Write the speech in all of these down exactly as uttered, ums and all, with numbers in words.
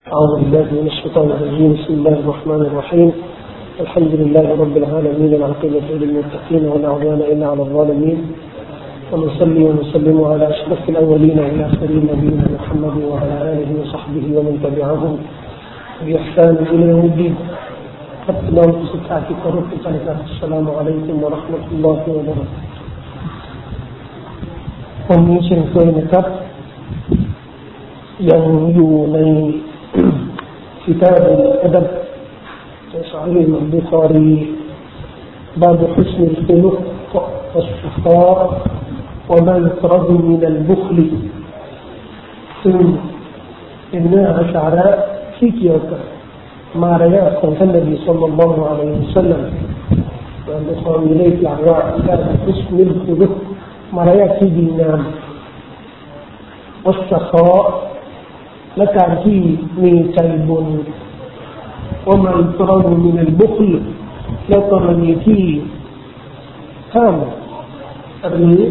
أعوذ بالله من الشيطان الرجيم بسم الله الرحمن الرحيم الحمد لله رب العالمين العاقبة للمتقين ولا عدوان إلا على الظالمين ونصلي ونسلم على أشرف الأولين والآخرين نبينا محمد وعلى آله وصحبه ومن تبعهم بإحسان إلى يوم الدين السلام عليكم السلام عليكم ورحمة الله وبركاته วันนี้เช่นเคยนะครับยังอยู่ในكتاب الأدب صحيح البخاري باب حسن الخلق والسخاء وما يطرد من البخل ซึ่งเป็นเนื้อหาสาระที่เกี่ยวกับมารยาทของท่านนบีศ็อลลัลลอฮุอะลัยฮิวะซัลลัมอัลบุคอรีได้กล่าวว่าการหุสนุลคุลุกมารยาทที่ดีงามวัสซะและการที่มีใจบุญว่ามันตรณีมินัลบุคลและกรณีที่ห้ามหรือ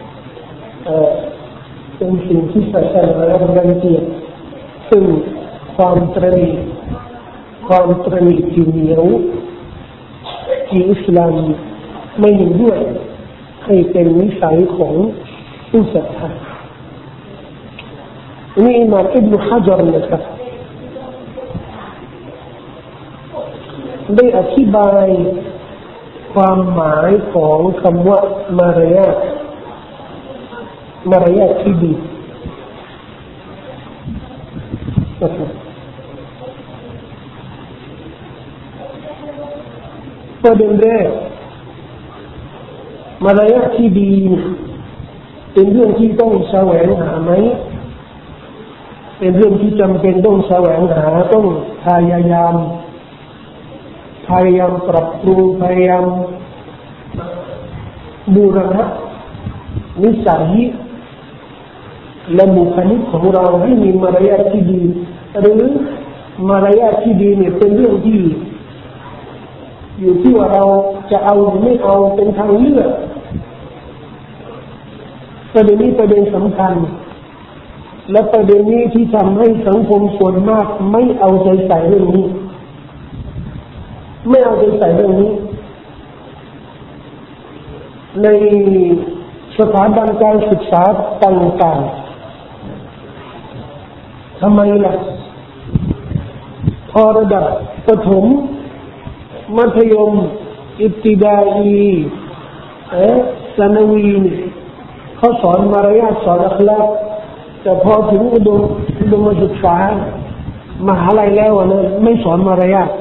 เป็นสิ่งที่ศาสนารังเกียจซึ่งความตรณีความตรณีที่เหนียวที่อิสลามไม่เห็นด้วยให้เป็นนิสัยของผู้ศรัทธานี่อิหม่ามอิบนุฮะญัรนะครับได้อธิบายความหมายของคำว่ามารยาทมารยาทที่ดีประเด็นแรกมารยาทที่ดีเป็นเรื่องที่ต้องแสวงหาไหมเป็นเรื่องที่จำเป็นต้องแสวงหาต้องพยายามพยายามปรับปรุงพยายามบูรณะนิสัยและบุคลิกของเราให้มีมารยาทที่ดีหรือมารยาทที่ดีเนี่ยเป็นเรื่องที่อยู่ที่ว่าเราจะเอาหรือไม่เอาเป็นทางเลือกประเด็นนี้ประเด็นสำคัญและประเด็นนี้ที่ทำให้สังคมส่วนมากไม่เอาใจใส่เรื่องนี้ไม่เอาใจใส่เรื่องนี้ในสถาบันการศึกษาต่างๆทำไมล่ะพอระดับประถมมัธยมอิบติดาอีเอ๊ะสนวีเขาสอนมารยาทสอนอัคลากแต่พอถึงอุดมอุดมศึกษามหาลัยแล้วนะไม่สอนมารยาท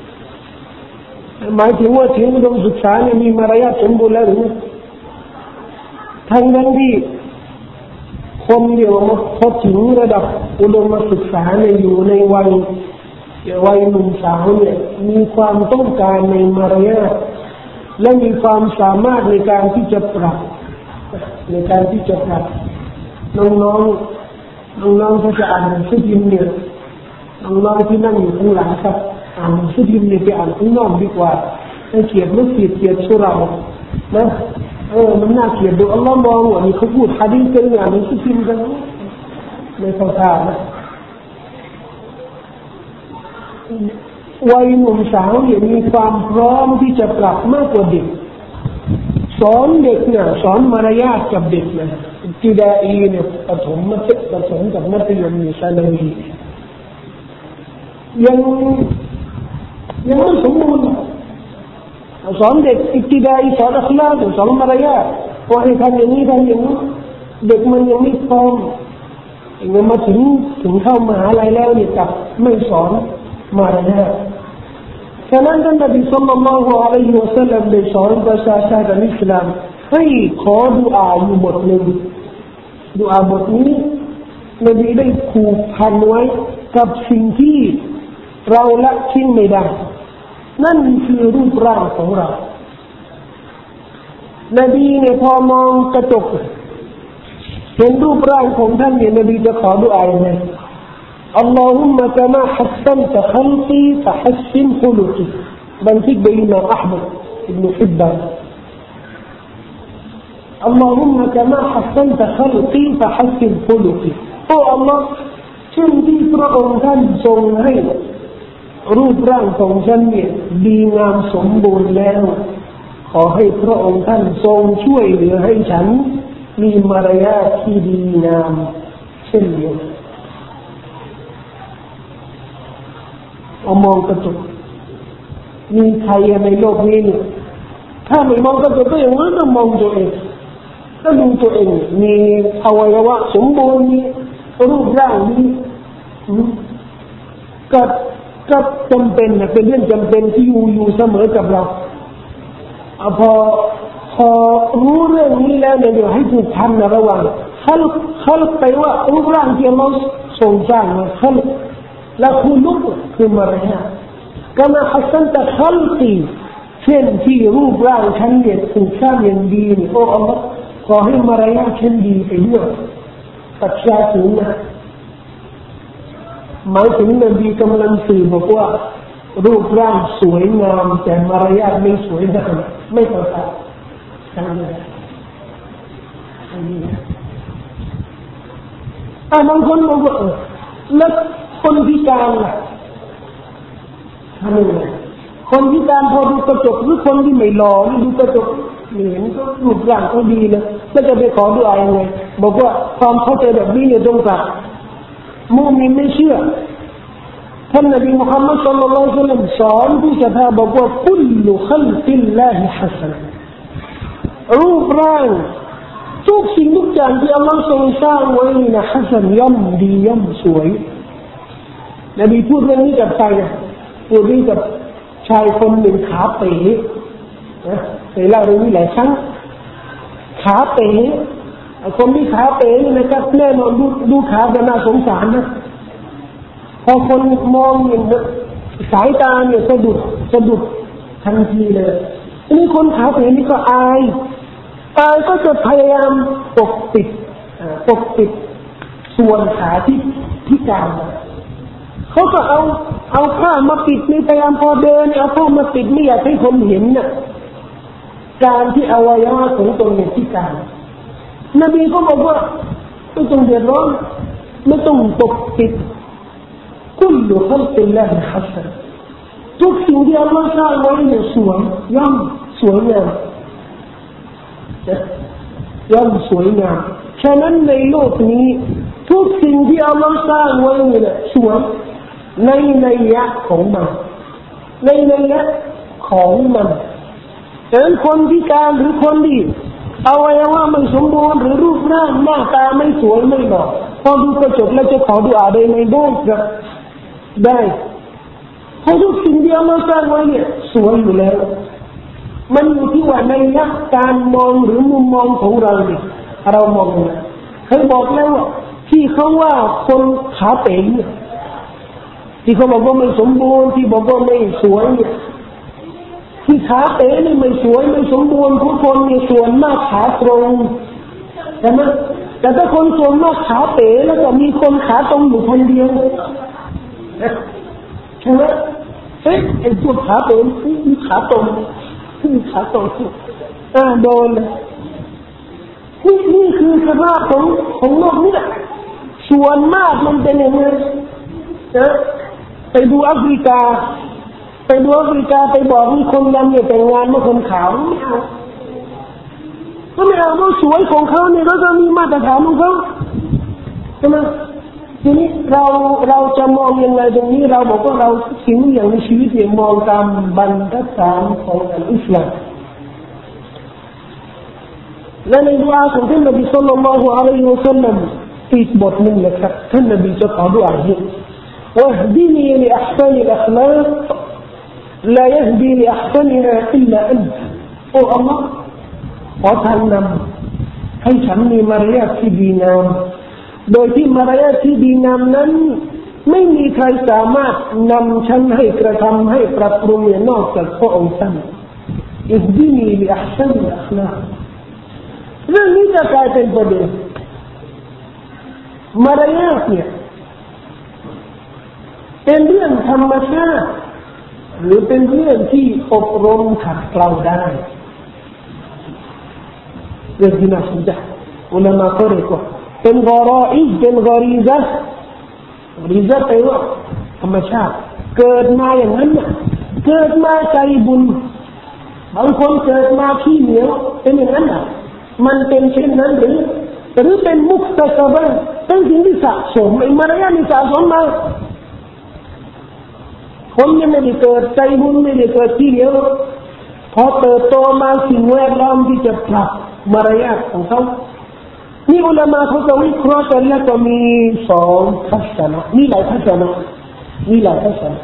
หมายถึงว่าถึงอุดมศึกษาเนี่ยมีมารยาทสมบูรณ์แล้วหรือทั้งนั้นที่คนเดียวพอถึงระดับอุดมศึกษาเนี่ยอยู่ในวัยวัยหนุ่มสาวเนี่ยมีความต้องการในมารยาทและมีความสามารถในการที่จะปรับในการที่จะปรับน้องๆน้องๆที่จะอ่านหนังสือพิมพ์เนี่ยน้องๆที่นั่งอยู่ข้างหลังครับอ่านหนังสือพิมพ์เนี่ยไปอ่านข้างนอกดีกว่าให้เกียรติไม่เกียรติเกียรติสุเรานะเออมันน่าเกลียดดูอัลลอฮ์มองว่านี่เขาพูดหะดีษกันอย่างหนังสือพิมพ์กันไม่เข้าท่านะวัยหนุ่มสาวเนี่ยมีความพร้อมที่จะปรับมากกว่าเด็กสอนเด็กเนี่ยสอนมารยาทกับเด็กนะจิดาอีเนี่ยประถมมัธยมประถมกับมัธยมอยู่ชั้นนี้ยังยังไม่สมบูรณ์สอนเด็กอิบติดาอีสอนอัคลากสอนมารยาทว่าให้ทำอย่างนี้ทำอย่างนี้เด็กมันยังไม่พร้อมยังมาถึงถึงเข้ามหาลัยแล้วเนี่ยกับไม่สอนมารยาทฉะนั้นท่านนบีศ็อลลัลลอฮุอะลัยฮิวะซัลลัมได้สอนประชาชาติอิสลามให้ขอดุอาอยู่บทหนึ่งดุอาบทนี้นบีได้ผูกพันไว้กับสิ่งที่เราละทิ้งไม่ได้นั่นคือรูปร่างของเรานบีเนี่ยพอมองกระจกเห็นรูปร่างของท่านเนี่ยนบีจะขอดุอาอย่างไรاللهم كما حسنت خلقي فحسن خلقي بنتك بين أحمد بن حبان اللهم كما حسنت خلقي فحسن خلقي โอ้ Allah ช่นที่พระองค์ท่านทรงให้รูปร่างของฉันเนี่ยดีงามสมบูรณ์แล้วขอให้พระองค์ท่านทรงช่วยเหลือให้ฉันมีมารยาทที่ดีงามเช่นเดียวกันเอามองกระจกมีใครในโลกนี้เนี่ยถ้าไม่มองกระจกก็อย่างนั้นก็มองตัวเองก็ดูตัวเองมีอวัยวะสมบูรณ์มีรูปร่างดีก็ก็จำเป็นนะเป็นเรื่องจำเป็นที่อยู่อยู่เสมอกับเราเอาพอพอรู้เรื่องนี้แล้วเนี่ยเดี๋ยวให้ถูกทำนะระวังขัลขัลไปว่ารูปร่างที่เราทรงสร้างมาขัลและคุณลุกคือมารยาทก็มาฮัสซันตะขัลตีเช่นที่รูปร่างฉันเนี่ยถูกสร้างอย่างดีนี่โอ้อัลลอฮ์ขอให้มารยาทฉันดีไปด้วยปัจจัยถึงนะหมายถึงนบีกำลังสื่อบอกว่ารูปร่างสวยงามแต่มารยาทไม่สวยงามไม่พอใจทั้งนี้ทั้งนี้อ่ะบางคนบอกว่าเออแล้วคนพิการล่ะทำยังไงคนพิการพอดูกระจกหรือคนที่ไม่หล่อดูกระจกเห็นก็รูปร่างก็ดีนะแล้วจะไปขอดุอายังไงบอกว่าความเข้าใจแบบนี้เนี่ยต้องการมุมินไม่เชื่อท่านนบีมุฮัมมัดศ็อลลัลลอฮุอะลัยฮิวะซัลลัมสอนผู้ศรัทธาบอกว่าคุลลุขัลกิลลาฮิฮัสนะรูปร่างทุกสิ่งทุกอย่างที่อัลลอฮ์ทรงสร้างไว้นะฮัสนย่อมดีย่อมสวยนบีพูดเรื่องนี้กับใครนะพูดเรื่องกับชายคนหนึ่งขาเป๋นะเคยเล่าเรื่องนี้หลายครั้งขาเป๋คนที่ขาเป๋นี่นะครับแน่นอนดูดูขาจะน่าสงสารนะพอคนมองอย่างนี้สายตาเนี่ยสะดุดสะดุดทันทีเลยทีนี้คนขาเป๋นี่ก็อายอายก็จะพยายามปกปิดปกปิดส่วนขาที่พิการเขาก็เอาเอาผ้ามาปิดนี่พยายามพอเดินเอาผ้ามาปิดไม่อยากให้คนเห็นน่ะการที่อวัยวะของตนเนี่ยพิการนบีก็บอกว่าไม่ต้องเดือดร้อนไม่ต้องปกปิดคุลลุขัลกิลลาฮิฮัสนะทุกสิ่งที่อัลลอฮ์สร้างไว้เนี่ยสวยย่อมสวยงามย่อมสวยงามฉะนั้นในโลกนี้ทุกสิ่งที่อัลลอฮ์สร้างไว้เนี่ยสวยในนัยยะของมันในนัยยะของมันฉะนั้นคนพิการหรือคนที่อวัยวะไม่สมบูรณ์หรือรูปร่างหน้าตาไม่สวยไม่หล่อพอดูกระจกแล้วจะขอดุอาได้ไหมได้ครับได้เพราะทุกสิ่งที่อัลลอฮ์สร้างไว้เนี่ยสวยอยู่แล้วมันอยู่ที่ว่าในนักการมองหรือมุมมองของเราเนี่ยเรามองนะเคยบอกแล้วว่าที่เขาว่าคนขาเป๋เนี่ยที่เขาบอกว่าไม่สมบูรณ์ที่บอกว่าไม่สวยเนี่ยที่ขาเป๋นี่ไม่สวยไม่สมบูรณ์ทุกคนเนี่ยส่วนมากขาตรงใช่ไหมแต่ถ้าคนส่วนมากขาเป๋แล้วก็มีคนขาตรงอยู่คนเดียวใช่ไหมเฮ้ยไอ้พวกขาเป๋มีขาตรงมีขาตรงอ่าโดนเลยนี่นี่คือสภาพของของโลกนี่แหละส่วนมากมันเป็นอย่างนี้นะไปดูแอฟริกาไปดูแอฟริกาไปบอกมีคนดำเนี่ยแต่งงานกับคนขาวไม่เอาก็ไม่เอาเขาสวยของเขาเนี่ยเขาจะมีมาตรฐานของเขาใช่ไหมทีนี้เราเราจะมองยังไงตรงนี้เราบอกว่าเราสิ่งอย่างในชีวิตเนี่ยมองตามบรรทัดฐานของอิสลามและในดุอาของท่านนบีศ็อลลัลลอฮุอะลัยฮิวะซัลลัมอีกบทหนึ่งนะครับท่านนบีจะขอดุอาให้واهدني لأحسن الأخلاق لا يهدي لأحسنها إلا أنتโอ้อัลลอฮ์ขอทางนำให้ฉันมีมารยาทที่ดีงามโดยที่มารยาทที่ดีงามนั้นไม่มีใครสามารถนำฉันให้กระทำให้ปรับปรุงนอกจากพระองค์ท่านอิฮดีนีลิอัห์ซันิลอัคลากเรื่องนี้จะกลายเป็นประเด็นมารยาทเนี่ยเป็นเรื่องธรรมชาติหรือเป็นเรื่องที่อบรมขัดเกลาได้เรื่องที่น่าสนใจอุลามะก็เรียกว่าเป็นกอรออิเป็นกอรีซะริซะไปว่าธรรมชาติเกิดมาอย่างนั้นน่ะเกิดมาใจบุญบางคนเกิดมาขี้เหนียวเป็นอย่างนั้นน่ะมันเป็นเช่นนั้นหรือหรือเป็นมุกตะกะบะเป็นสิ่งที่สะสมไอ้มารยาทที่สะสมมาคนยังไม่ได้เกิดใจบุญไม่ได้เกิดขี้เหนียวพอเติบโตมาสิ่งแวดล้อมที่จะปรับมารยาทของเขานี่อุลามะเขาจะวิเคราะห์กันแล้วก็มีสองทัศนะมีหลายทัศนะมีหลายทัศนะ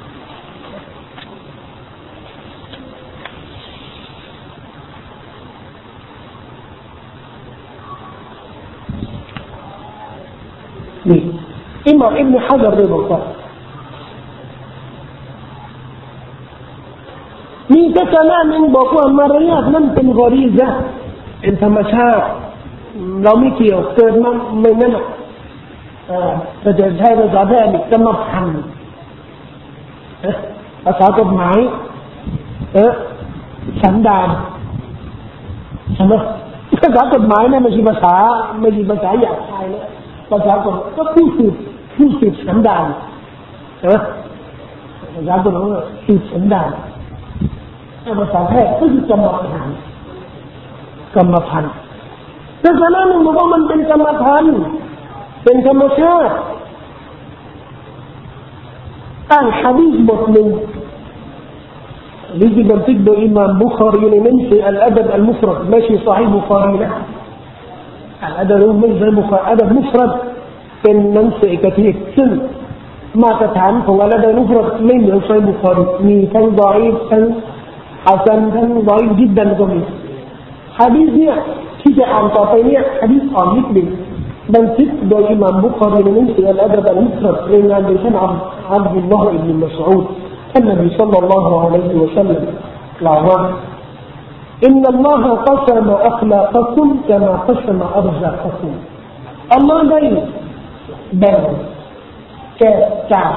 นี่อิหม่ามอิบนุฮะญรได้บอกว่ามีทัศนะหนึ่งบอกว่ามารยาทนั้นเป็นกอริซะห์เป็นธรรมชาติเราไม่เกี่ยวเกิดมาไม่งั้นอ่าแต่จะใช้ภาษาแพทย์กรรมพันธุ์ภาษากฎหมายเออสันดานใช่ไหมภาษากฎหมายเนี่ยไม่ใช่ภาษาไม่ใช่ภาษาหยาบคายนะภาษากฎก็ผู้สืบผู้สืบสันดานเออภาษากฎหมายสืบสันดานภาษาแพทย์ก็คือกรรมพันธุ์กรรมพันธุ์แต่ฉะนั้นมึงบอกว่ามันเป็นกรรมพันธุ์เป็นธรรมชาติอ่านหะดีษบทหนึ่งที่บันทึกโดยอิหม่ามบุคอรีในหนังสืออัลอะดับอัลมุฟรัดไม่ใช่ซอฮีฮ์บุคอรีนะอัลอะดับไม่ใช่บุคอรีอัลอะดับมุฟรัดเป็นหนังสือเอกเทศซึ่งมาตรฐานของอัลอะดับมุฟรัดไม่เหมือนซอฮีฮ์บุคอรีมีทั้งฎออีฟทั้งฮัสซันทั้งฎออีฟจิดดันก็มีหะดีษเนี่ยที่จะอ่านต่อไปเนี่ยหะดีษอ่อนนิดหนึ่งบันทึกโดยอิหม่ามบุคอรีในหนังสืออัลอะดับอัลมุฟรัดรายงานโดยท่านอับดุลลอฮ์อิบนุมัสอูดท่านนบีศ็อลลัลลอฮุอะลัยฮิวะซัลลัมกล่าวว่าอินนัลลอฮะกัสมะอัคลากุมกะมากัสมะอัรซากุมอัลลอฮ์ได้แบ่งแก่จ่าย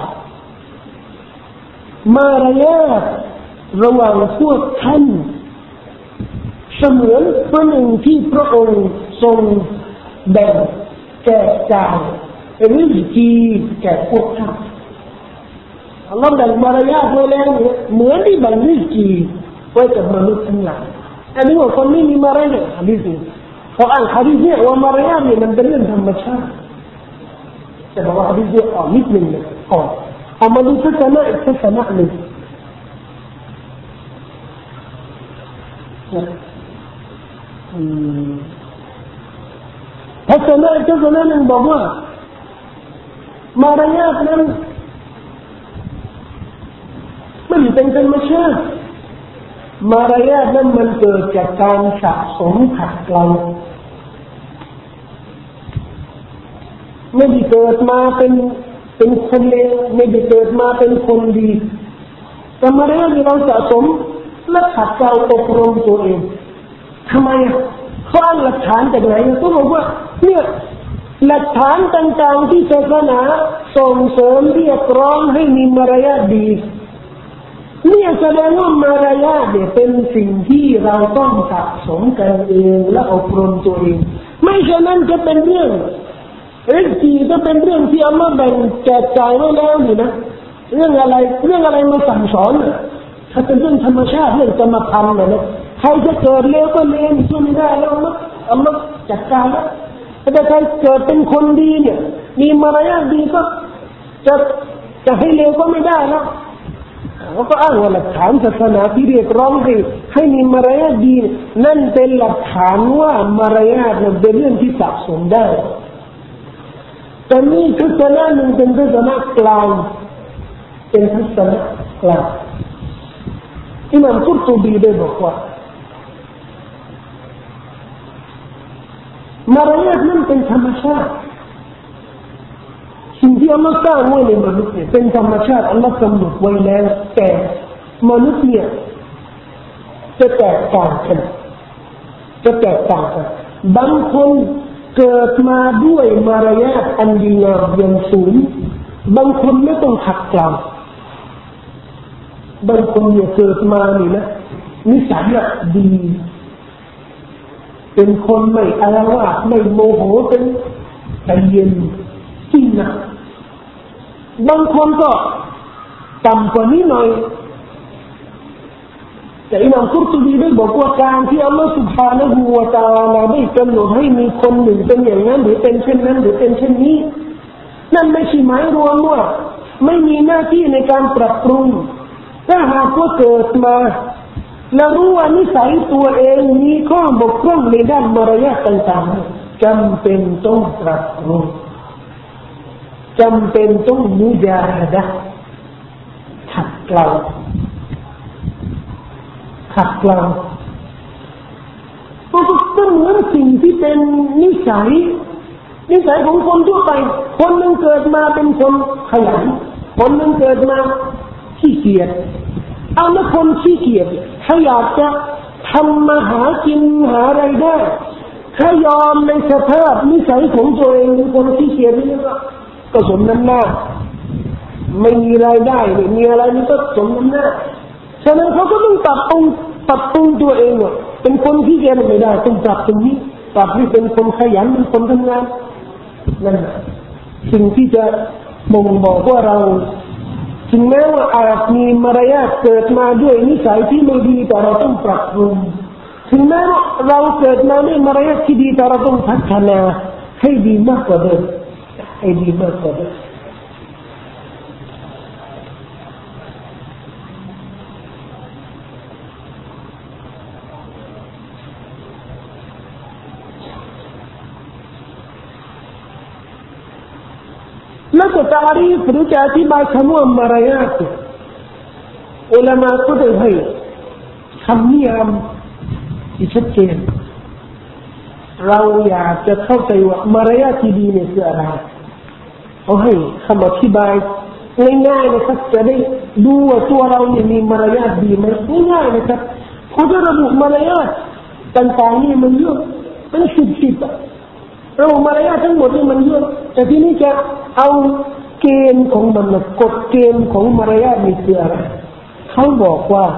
มารยาทระหว่างพวกท่านเสมือนประหนึ่งที่พระองค์ทรงแบ่งแก่จ่ายริสกีแก่พวกท่านอัลลอฮ์แบ่งมารยาทไว้แล้วเหมือนที่แบ่งริสกีไว้กับมนุษย์ทั้งหลายอันนี้ว่าคนไม่มีมารยาทฮะดีสิเพราะอ่านฮะดีษเนี่ยว่ามารยาทเนี่ยมันเป็นเรื่องธรรมชาติแต่บอกว่าฮะดีษเนี่ยอ่อนนิดหนึ่งเลยก่อนเอามาดูทัศนะอีกทัศนะหนึ่งทัศนะทัศนะหนึ่งบอกว่ามารยาทนั้นมันเป็นธรรมชาติมารยาทนั้นมันเกิดจากการสะสมขัดเกลาไม่ได้เกิดมาเป็นเป็นคนเลวไม่ได้เกิดมาเป็นคนดีแต่มารยาทที่เราสะสมและขัดเกลาอบรมตัวเองทำไมเขาอ้างหลักฐานจากไหนเขาบอกว่าเนี่ยหลักฐานต่างๆที่ศาสนาส่งเสริมเรียกร้องให้มีมารยาทดีเนี่ยแสดงว่ามารยาทเนี่ยเป็นสิ่งที่เราต้องสะสมกันเองและอบรมตัวเองไม่ฉะนั้นจะเป็นเรื่องริสกีก็เป็นเรื่องที่อัลลอฮ์แบ่งแจกจ่ายไว้แล้วนี่นะเรื่องอะไรเรื่องอะไรมาสั่งสอนถ้าเป็นเรื่องธรรมชาติเรื่องกรรมพันธุ์นะใครจะเกิดเลวก็เลวช่วยไม่ได้แล้วนะอัลลอฮ์จัดการแล้วแต่ใครเกิดเป็นคนดีเนี่ยมีมารยาทดีก็จะจะให้เลวก็ไม่ได้แล้วเขาก็อ้างว่าหลักฐานศาสนาที่เรียกร้องให้ให้มีมารยาทดีนั่นเป็นหลักฐานว่ามารยาทนั้นเป็นเรื่องที่สะสมได้แต่นี่ทัศนะหนึ่งเป็นทัศนะกลางเป็นทัศนะกลางอิหม่ามกุรตุบีได้บอกว่ามารยาทนั้นเป็นธรรมชาติสิ่งที่อัลลอฮ์สร้างไว้ในมนุษย์เนี่ยเป็นธรรมชาติอัลลอฮ์กำหนดไว้แล้วแต่มนุษย์เนี่ยจะแตกต่างกันจะแตกต่างกันบางคนเกิดมาด้วยมารยาทอันดีงามอย่างสูงบางคนไม่ต้องขัดเกลาบางคนเนี่ยเกิดมานี่นะนิสัยดีเป็นคนไม่อารวาสไม่โมโหเป็นใจเย็นจริงนะบางคนก็ต่ำกว่านี้หน่อยแต่อิหม่ามกุรตุบีได้บอกว่าการที่อัลลอฮฺซุบฮานะฮูวะตะอาลาได้กำหนดให้มีคนหนึ่งเป็นอย่างนั้นหรือเป็นเช่นนั้นหรือเป็นเช่นนี้นั่นไม่ใช่หมายรวมว่าไม่มีหน้าที่ในการปรับปรุงถ้าหากว่าเกิดมาแล้วรู้ว่านิสัยตัวเองมีข้อบกพร่องในด้านมารยาทต่างๆจำเป็นต้องปรับปรุงจำเป็นต้องมุจาฮะดะห์ขัดเกลาขัดเกลาเพราะก็เหมือนสิ่งที่เป็นนิสัยนิสัยของคนทั่วไปคนหนึ่งเกิดมาเป็นคนขยันคนหนึ่งเกิดมาขี้เกียจเอาแล้วคนขี้เกียจถ้าอยากจะทำมาหากินหาอะไรได้ถ้ายอมในสภาพนิสัยของตัวเองเป็นคนขี้เกียจนี่ก็ก็สมน้ำหน้าไม่มีรายได้ไม่มีอะไรนี่ก็สมน้ำหน้าฉะนั้นเขาก็ต้องปรับปรุงปรับปรุงตัวเองว่าเป็นคนขี้เกียจไม่ได้ต้องปรับตรงนี้ปรับให้เป็นคนขยันเป็นคนทำงานนั่นสิ่งที่จะบ่งบอกว่าเราถึงแม้ว่าอาจมีมารยาทเกิดมาด้วยนิสัยที่ไม่ดีแต่เราต้องปรับปรุงถึงแม้ว่าเราเกิดมาด้วยมารยาทที่ดีแต่เราต้องพัฒนาให้ดีมากกว่าเดิมให้ดีมากกว่าเดิมแล้วก็ตารีฟหรือจะอธิบายคำว่ามารยาทอุลามะก็ได้ให้คำนิยามที่ชัดเจนเราอยากจะเข้าใจว่ามารยาทที่ดีเนี่ยคืออะไรเขาให้คำอธิบายง่ายๆนะครับจะได้ดูว่าตัวเราเนี่ยมีมารยาทดีไหมง่ายๆนะครับเขาจะระบุมารยาทต่างๆนี่มันเยอะเป็นสิบๆเรามารยาททั้งหมดนี่มันเยอะแต่ที่นี่จะเอาเกณฑ์ของมันกฎเกณฑ์ของมารยาทนี่คืออะไรเขาบอกว่า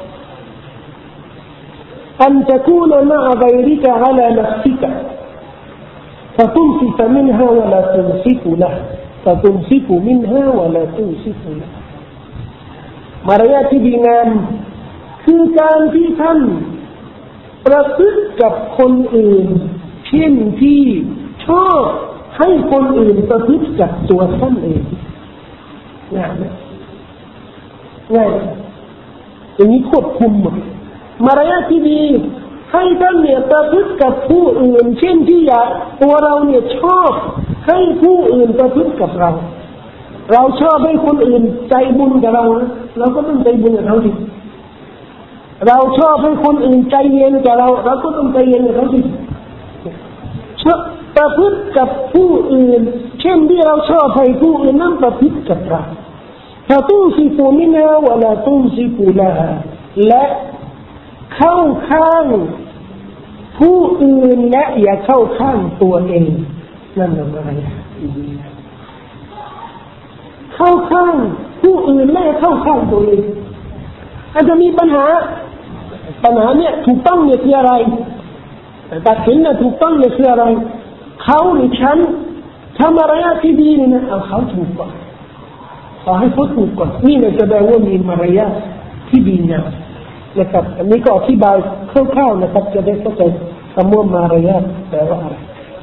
อันจะคูนมะอะกัยริกะอะลานัฟซิกะفتمسك منها ولا تمسك له فتمسك منها ولا تمسك لهมารยาทที่ดีงามคือการที่ท่านประพฤติกับคนอื่นเช่นที่ชอบให้คนอื่นประพฤติกับตัวท่านเองง่ายไหมง่ายอย่างนี้ควบคุมหมดมารยาทที่ดีให้ท่านเนี่ยประพฤติกับผู้อื่นเช่นที่อยากตัวเราเนี่ยชอบให้ผู้อื่นประพฤติกับเราเราชอบให้คนอื่นใจบุญกับเราเราก็ต้องใจบุญกับเขาดิเราชอบให้คนอื่นใจเย็นกับเราเราก็ต้องใจเย็นกับเขาดิประพฤติกับผู้อื่นเช่นที่เราชอบให้ผู้อื่นนั้นประพฤติกับเราถ้าตู้ซิฟูมินาเวลาตู้ซิฟูลาและเข้าข้างผู้อื่นและอย่าเข้าข้างตัวเองนั่นอะไรเข้าข้างผู้อื่นและเข้าข้างตัวเองอาจจะมีปัญหาปัญหาเนี่ยถูกต้องเนี่ยคืออะไรตัดสินเนี่ยถูกต้องเนี่ยคืออะไรเขาหรือฉันทำอะไรที่ดีนี่นะเอาเขาถูกก่อนขอให้เขาถูกก่อนนี่เนี่ยแสดงว่ามีมารยาทที่ดีงามนะครับอันนี้ก็อธิบายคร่าวๆนะครับจะได้เข้าใจคำว่ามารยาทแปลว่าอะไร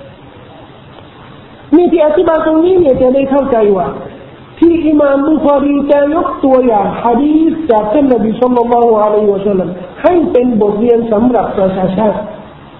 นี่ที่อธิบายตรงนี้เนี่ยจะได้เข้าใจว่าที่อิหม่ามบุคอรีจะยกตัวอย่างหะดีษจากท่านนบีศ็อลลัลลอฮุอะลัยฮิวะซัลลัมให้เป็นบทเรียนสำหรับประชาชาติ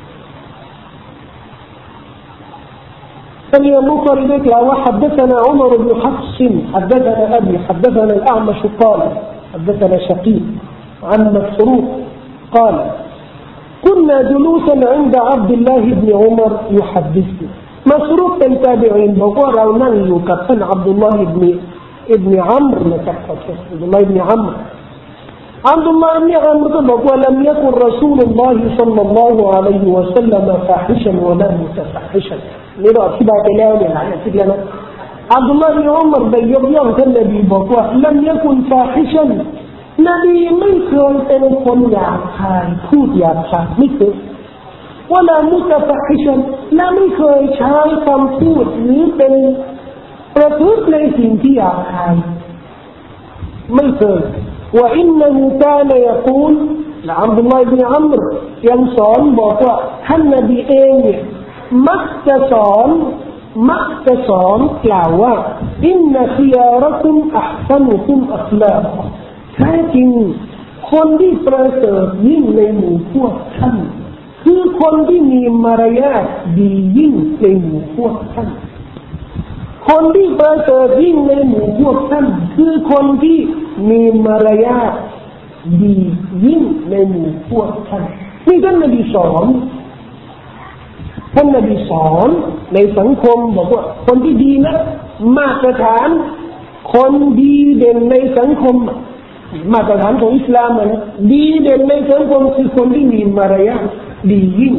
الإمام البخاري ذكر وحدثنا عمر بن حفص حدثنا أبي حدثنا الأعمش قال حدثنا شقيق عن مسروق قال كنا جلوسا عند عبد الله بن عمر يحدثنا مسروق التابعين بقول رونا يكفن عبد الله بن ابن عمرو عبد الله بن عمرو عبد الله بن عمرو بقول لم يكن رسول الله صلى الله عليه وسلم فاحشا ولا متفحشاนี่เราอธิบายไปแล้วเนี่ยหลายอาทิตย์แล้วนะอับดุลลาห์บินอุมัรได้ยกย่องท่านนบีบอกว่าลัมยะกุนฟาฮิชันนบีไม่เคยเป็นคนหยาบคายพูดหยาบคายไม่เคยว่าละมุตฟาฮิชันและไม่เคยใช้คำพูดหรือเป็นประพฤติในสิ่งที่หยาบคายไม่เคยว่าอินนัฮุกานะยะกูลและอับดุลลอฮ์อิบนุอัมรยังสอนบอกว่าท่านนบีเองเนี่ยมักจะสอนมักจะสอนกล่าวว่าอินนัคิยาระกุมอัห์ซานุกุมอัคลาก์แท้จริงคนที่ประเสริฐยิ่งในหมู่พวกท่านคือคนที่มีมารยาทดียิ่งในหมู่พวกท่านคนที่ประเสริฐยิ่งในหมู่พวกท่านคือคนที่มีมารยาทดียิ่งในหมู่พวกท่านนี่ท่านนบีสอนท่านนบีสอนในสังคมบอกว่าคนที่ดีนะมาตรฐานคนดีเด่นในสังคมมาตรฐานของอิสลามนะดีเด่นในสังคมคือคนที่มีมารยาทดียิ่ง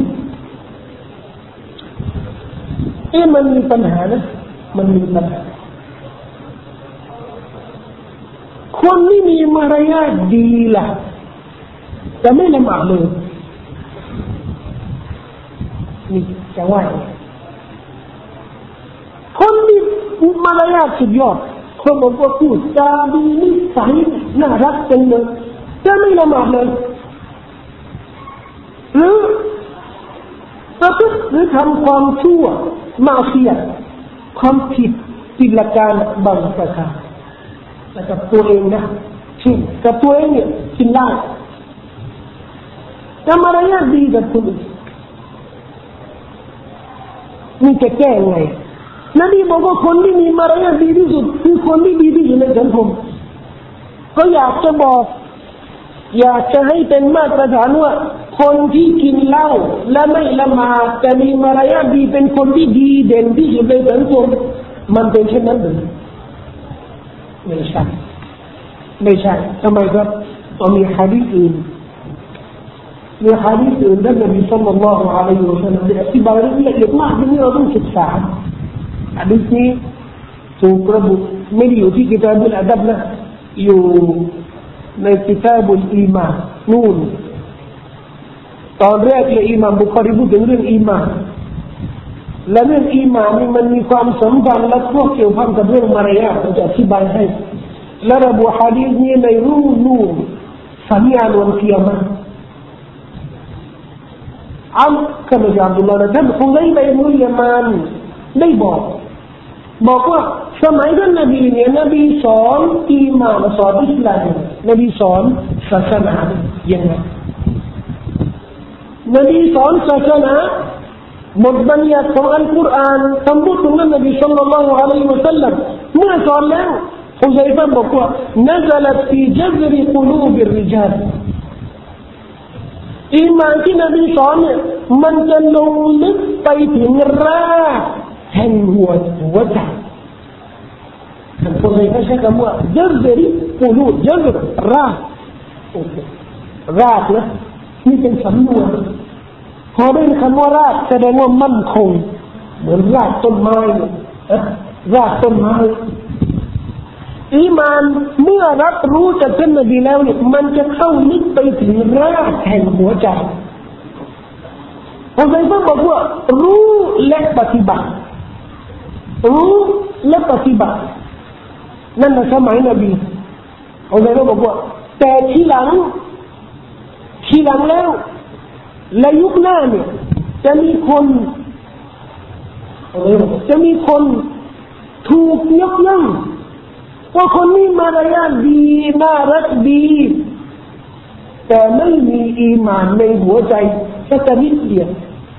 เอ๊ะมันมีปัญหานะมันมีปัญหาคนที่มีมารยาทดีล่ะแต่ไม่ละหมาดเลยนี่จะว่าคนที่มารยาทสุดยอดคนบอกว่าพูดจาดีนิสัยน่ารักจังเลยแต่ไม่ละหมาดเลยหรือประพฤติหรือทำความชั่วมาเสียความผิดผิดหลักการบางประการแต่กับตัวเองนะชินกับตัวเองเนี่ยชินได้แต่มารยาทดีกับคนอื่นนี่จะแก้ไงนบีบอกว่าคนที่มีมารยาทดีที่สุดคือคนที่ดีที่สุดในสังคมก็อยากจะบอกอยากจะให้เป็นมาตรฐานว่าคนที่กินเหล้าและไม่ละหมาดแต่มีมารยาทดีเป็นคนที่ดีเด่นที่สุดในสังคมมันเป็นเช่นนั้นหรือไม่ใช่ไม่ใช่ทำไมครับต้องมีหะดีษอื่นมีหะดีษอื่นท่านนบีศ็อลลัลลอฮุอะลัยฮิวะซัลลัมได้อธิบายละเอียดมากที่เราต้องศึกษาหะดีษนี้ถูกระบุไม่ได้อยู่ที่กิตาบุลอะดับนะอยู่ในกิตาบุลอีมานนู่นตอนแรกเลยอิหม่ามบุคอรีพูดถึงเรื่องอีมานและเรื่องอีมานนี่มันมีความสัมพันธ์และพวกเกี่ยวพันกับเรื่องมารยาทผมจะอธิบายให้และระบุหะดีษนี้ในรูนู่นสัญญาณวันเกียรติอัลกัมจาบุลลาห์ท่านฮุซัยฟะอิบนุยะมานได้บอกบอกว่าสมัยท่านนบีเนี่ยนบีสอนอีมานสอนอิสลามนบีสอนศาสนาอย่างไรนบีสอนศาสนาบทบัญญัติของอัลกุรอานคำพูดของนบีศ็อลลัลลอฮุอะลัยฮิวะซัลลัมเมื่อสอนแล้วฮุซัยฟะห์บอกว่า نزلت في جذر قلوب الرجال อีหม่านที่นบีสอนเนี่ยมันจะลงลึกไปถึงรากแห่งหัวหัวใจท่านฮุซัยฟะห์ใช้คำว่า جذر قلوب جذر รากโอเครากนะนี่เป็นสำนวนพอได้คำว่ารากแสดงว่ามั่นคงเหมือนรากต้นไม้รากต้นไม้อีมานเมื่อรับรู้จากท่านนบีแล้วเนี่ยมันจะเข้าลึกไปถึงรากแห่งหัวใจพระองค์บอกว่ารู้และปฏิบัติรู้และปฏิบัตินั่นในสมัยนบีพระองค์บอกว่าแต่ทีหลังทีหลังแล้วและยุคหน้าเนี่ยจะมีคนจะมีคนถูกยกย่องว่าคนนี้มารยาทดีน่ารักดีแต่ไม่มีอีหม่านในหัวใจแค่นิดเดียว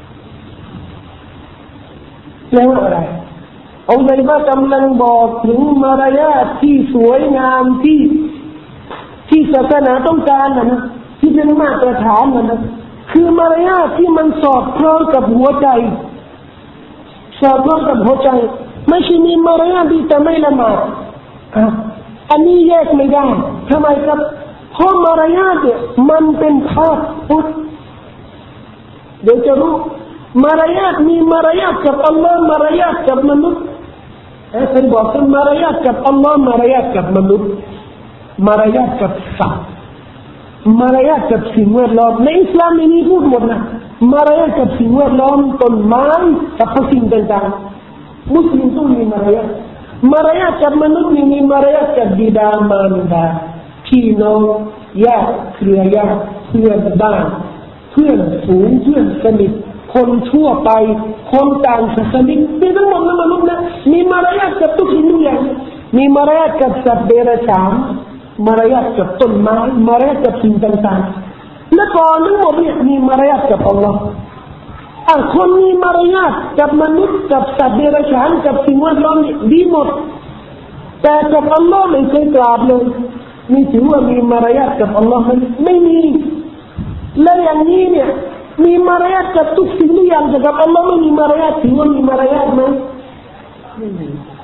แปลว่าอะไรเอาใจว่ากำลังบอกถึงมารยาทที่สวยงามที่ที่ศาสนาต้องการนะที่เป็นมาตรฐานนะคือมารยาทที่มันสอดคล้องกับหัวใจสอดคล้องกับหัวใจไม่ใช่มีมารยาทดีแต่ไม่ละหมาดอันนี้แยกไม่ได้ทำไมครับเพราะมารยาทเนี่ยมันเป็นภาพพุทธเดี๋ยวจะรู้มารยาทมีมารยาทกับอัลลอฮ์มารยาทกับมนุษย์แต่ฉันบอกว่ามารยาทกับอัลลอฮ์มารยาทกับมนุษย์มารยาทกับสัตว์มารยาทกับสิ่งแวดล้อมในอิสลามมีพูดหมดนะมารยาทกับสิ่งแวดล้อมต้นไม้กับสิ่งต่างๆมุสลิมต้องมีมารยาทมารยาทกับมนุษย์นี่มีมารยาทกับบิดามารดาพี่น้องญาติเครือญาติเพื่อนบ้านเพื่อนฝูงเพื่อนสนิทคนทั่วไปคนต่างศาสนามีทั้งหมดนะมนุษย์นะมีมารยาทกับทุกสิ่งทุกอย่างมีมารยาทกับสัตว์เดรัจฉานมารยาทกับต้นไม้มารยาทกับสิ่งต่างๆและก่อนทั้งหมดเนี่ยมีมารยาทกับอัลลอฮ์อ่ะคนมีมารยาทกับมนุษย์กับสัตว์เดรัจฉานกับสิ่งแวดล้อมนี่ดีหมดแต่กับอัลลอฮ์ไม่เคยกราบเลยมีถือว่ามีมารยาทกับอัลลอฮ์ไหมไม่มีและอย่างนี้เนี่ยมีมารยาทกับทุกสิ่งทุกอย่างแต่กับอัลลอฮ์ไม่มีมารยาทถือว่ามีมารยาทไหมไม่มี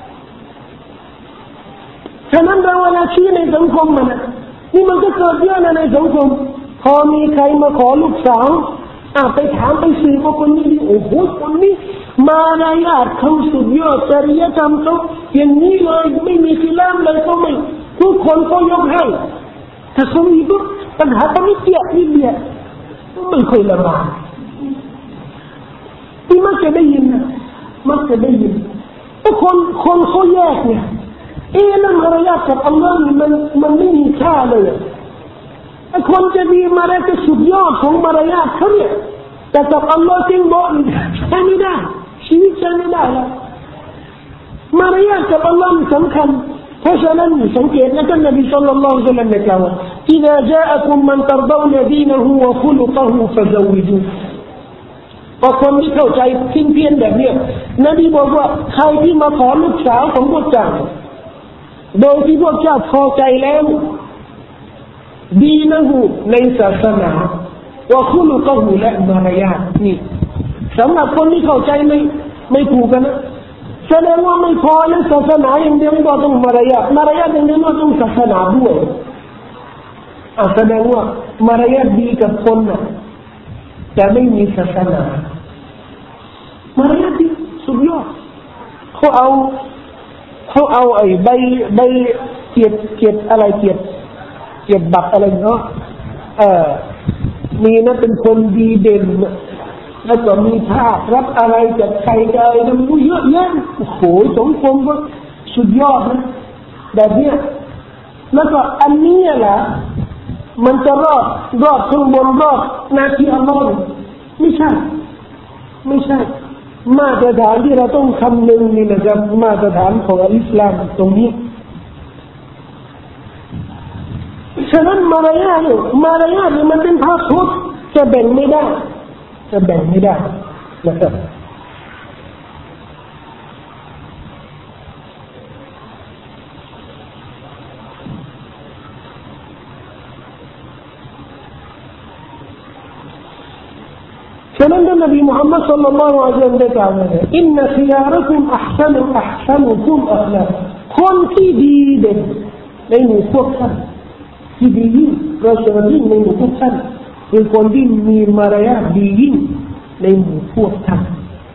ฉะนั้นเราเวลาชี้ในสังคมมันนี่มันก็เกิดเยอะนะในสังคมพอมีใครมาขอลูกสาวอ่ะไปถามไปสืบว่าคนนี้ดีโอ้โหคนนี้มารยาทเขาสุดยอดจริยธรรมเขาอย่างนี้เลยไม่มีขีล่ามเลยเขาไม่ทุกคนเขายกให้ถ้าเขามีปุ๊บปัญหาก็ไม่เกี่ยวนิดเดียวไม่เคยละบาดที่มักจะได้ยินนะมักจะได้ยินแต่คนคนเขาแยกเนี่ยเอ๊ะแล้วมารยาทกับอัลลอฮ์มันมันไม่มีค่าเลยไอ้คนจะมีมารยาทสุดยอดของมารยาทเขาเนี่ยแต่กับอัลลอฮ์จริงบอกใช้ไม่ได้ชีวิตใช้ไม่ได้แล้วมารยาทกับอัลลอฮ์สำคัญเพราะฉะนั้นสังเกตนะท่านนบีศ็อลลัลลอฮุอะลัยฮิวะซัลลัมได้กล่าวว่า إذا جاءكم من ترضون دينه وخلقه فزوجوه พอคนที่เข้าใจทิ้งเพี้ยนแบบนี้นบีบอกว่าใครที่มาขอลูกสาวของพวกเจ้าโดยที่พวกเจ้าพอใจแล้วดีนะหูในศาสนาว่าคุณก็หูและมารยาทนี่สำหรับคนที่เข้าใจไม่ไม่ถูกกันนะแสดงว่าไม่พอแล้วศาสนาอย่างเดียวไม่พอต้องมารยาทมารยาทอย่างเดียวไม่ต้องศาสนาด้วยอ่ะแสดงว่ามารยาทดีกับคนน่ะแต่ไม่มีศาสนามารยาทดีสุดยอดเขาเอาเขาเอาไอ้ใบใบเกียรติเกียรติอะไรเกียรติเกียรติบัตรอะไรเนาะเออมีนะเป็นคนดีเด่นแล้วก็มีภาพรับอะไรจากใครใจทำผู้เยอะแยะโอ้โหสมคมก็สุดยอดนะแบบเนี้ยแล้วก็อันนี้แหละมันจะรอดรอดข้างบนรอดหน้าที่อัลลอฮ์ไม่ใช่ไม่ใช่มาตรฐานที่เราต้องคำนึงนี่นะครับมาตรฐานของอิสลามตรงนี้ฉะนั้นมารยาทเนี่ยมารยาทเนี่ยมันเป็นภาพพุทธจะแบ่งไม่ได้จะแบ่งไม่ได้นะครับฉะนั้นท่านนบีมุฮัมมัดศ็อลลัลลอฮุอะลัยฮิวะซัลลัมได้กล่าวว่าอินนะคิยารุคุมอัห์ซานุอัห์ซานุคุมอัคลาคคนที่ดีเด่นในหมู่พวกท่านที่ดียิ่งประเสริฐยิ่งในหมู่พวกท่านคือคนที่มีมารยาทดียิ่งในหมู่พวกท่าน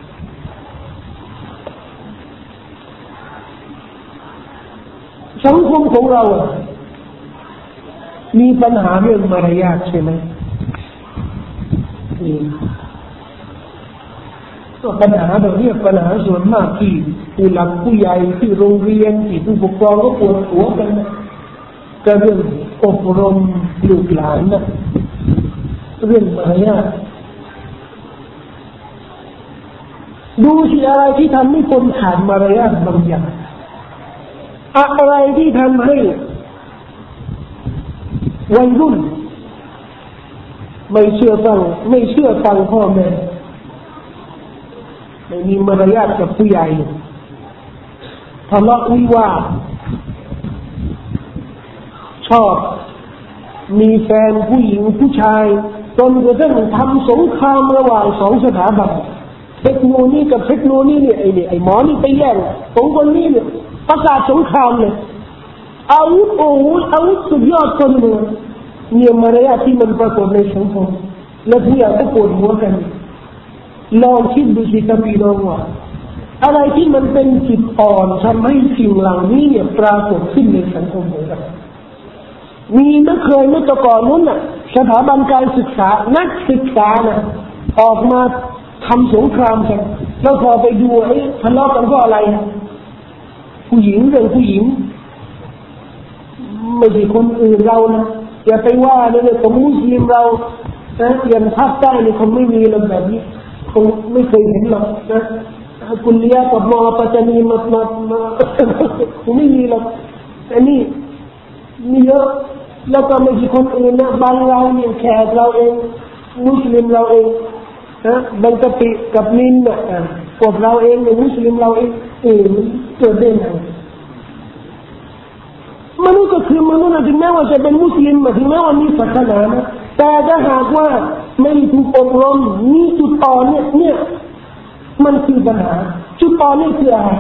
สังคมของเรามีปัญหาเรื่องมารยาทใช่ไหมมีก็ปัญหาแบบนี้ปัญหาส่วนมากที่ผู้หลักผู้ใหญ่ที่โรงเรียนที่ผู้ปกครองก็ปวดหัวกันก็เรื่องอบรมลูกหลานนะเรื่องมารยาทดูที่อะไรที่ทำให้คนขาดมารยาทบางอย่างอะไรที่ทำให้วัยรุ่นไม่เชื่อฟังไม่เชื่อฟังพ่อแม่ไม่มีมารยาทกับผู้ใหญ่ทะเลาะวิวาทชอบมีแฟนผู้หญิงผู้ชายจนกระทั่งทำสงครามระหว่างสองสถาบันเทคโนโลยีกับเทคโนโลยีเนี่ยไอ้เนี่ยไอ้หมอนี่ไปแย่งของคนนี้เนี่ยประกาศสงครามเลยอาวุธโอ้โหอาวุธสุดยอดคนหนึ่งเนี่ยมารยาทที่มันปรากฏในสังคมและผู้ใหญ่ก็ปวดหัวกันลองคิดดูสิครับพี่น้องว่าอะไรที่มันเป็นจิตอ่อนทำให้สิ่งเหล่านี้เนี่ยปรากฏขึ้นในสังคมของเรามีไม่เคยเมื่อก่อนนู้นน่ะสถาบันการศึกษานักศึกษาน่ะออกมาทำสงครามกันแล้วพอไปดูไอ้ทะเลาะกันก็อะไรผู้หญิงเรื่องผู้หญิงไม่ใช่คนอื่นเรานะอย่าไปว่าเนี่ยของมุสลิมเรานะอย่างภาคใต้นี่คงไม่มีเรื่องแบบนี้คงไม่เคยเห็นหรอกนะคุณเลี้ยกับมอปัจจานีมามามาคงไม่มีหรอกแต่นี่มีเยอะแล้วก็ไม่ใช่คนอื่นนะบางเราเนี่ยแขกเราเองมุสลิมเราเองนะบางกะปิกับนินน่ะพวกเราเองเนี่ยมุสลิมเราเองเออมันเกิดได้ไงมนุษย์ก็คือมนุษย์ถึงแม้ว่าจะเป็นมุสลิมถึงแม้ว่ามีศาสนานะแต่ถ้าหากว่าไม่ถูกอบรมมีจุดต่อเนี่ยเนี่ยมันคือปัญหาจุดต่อนี่คืออะไร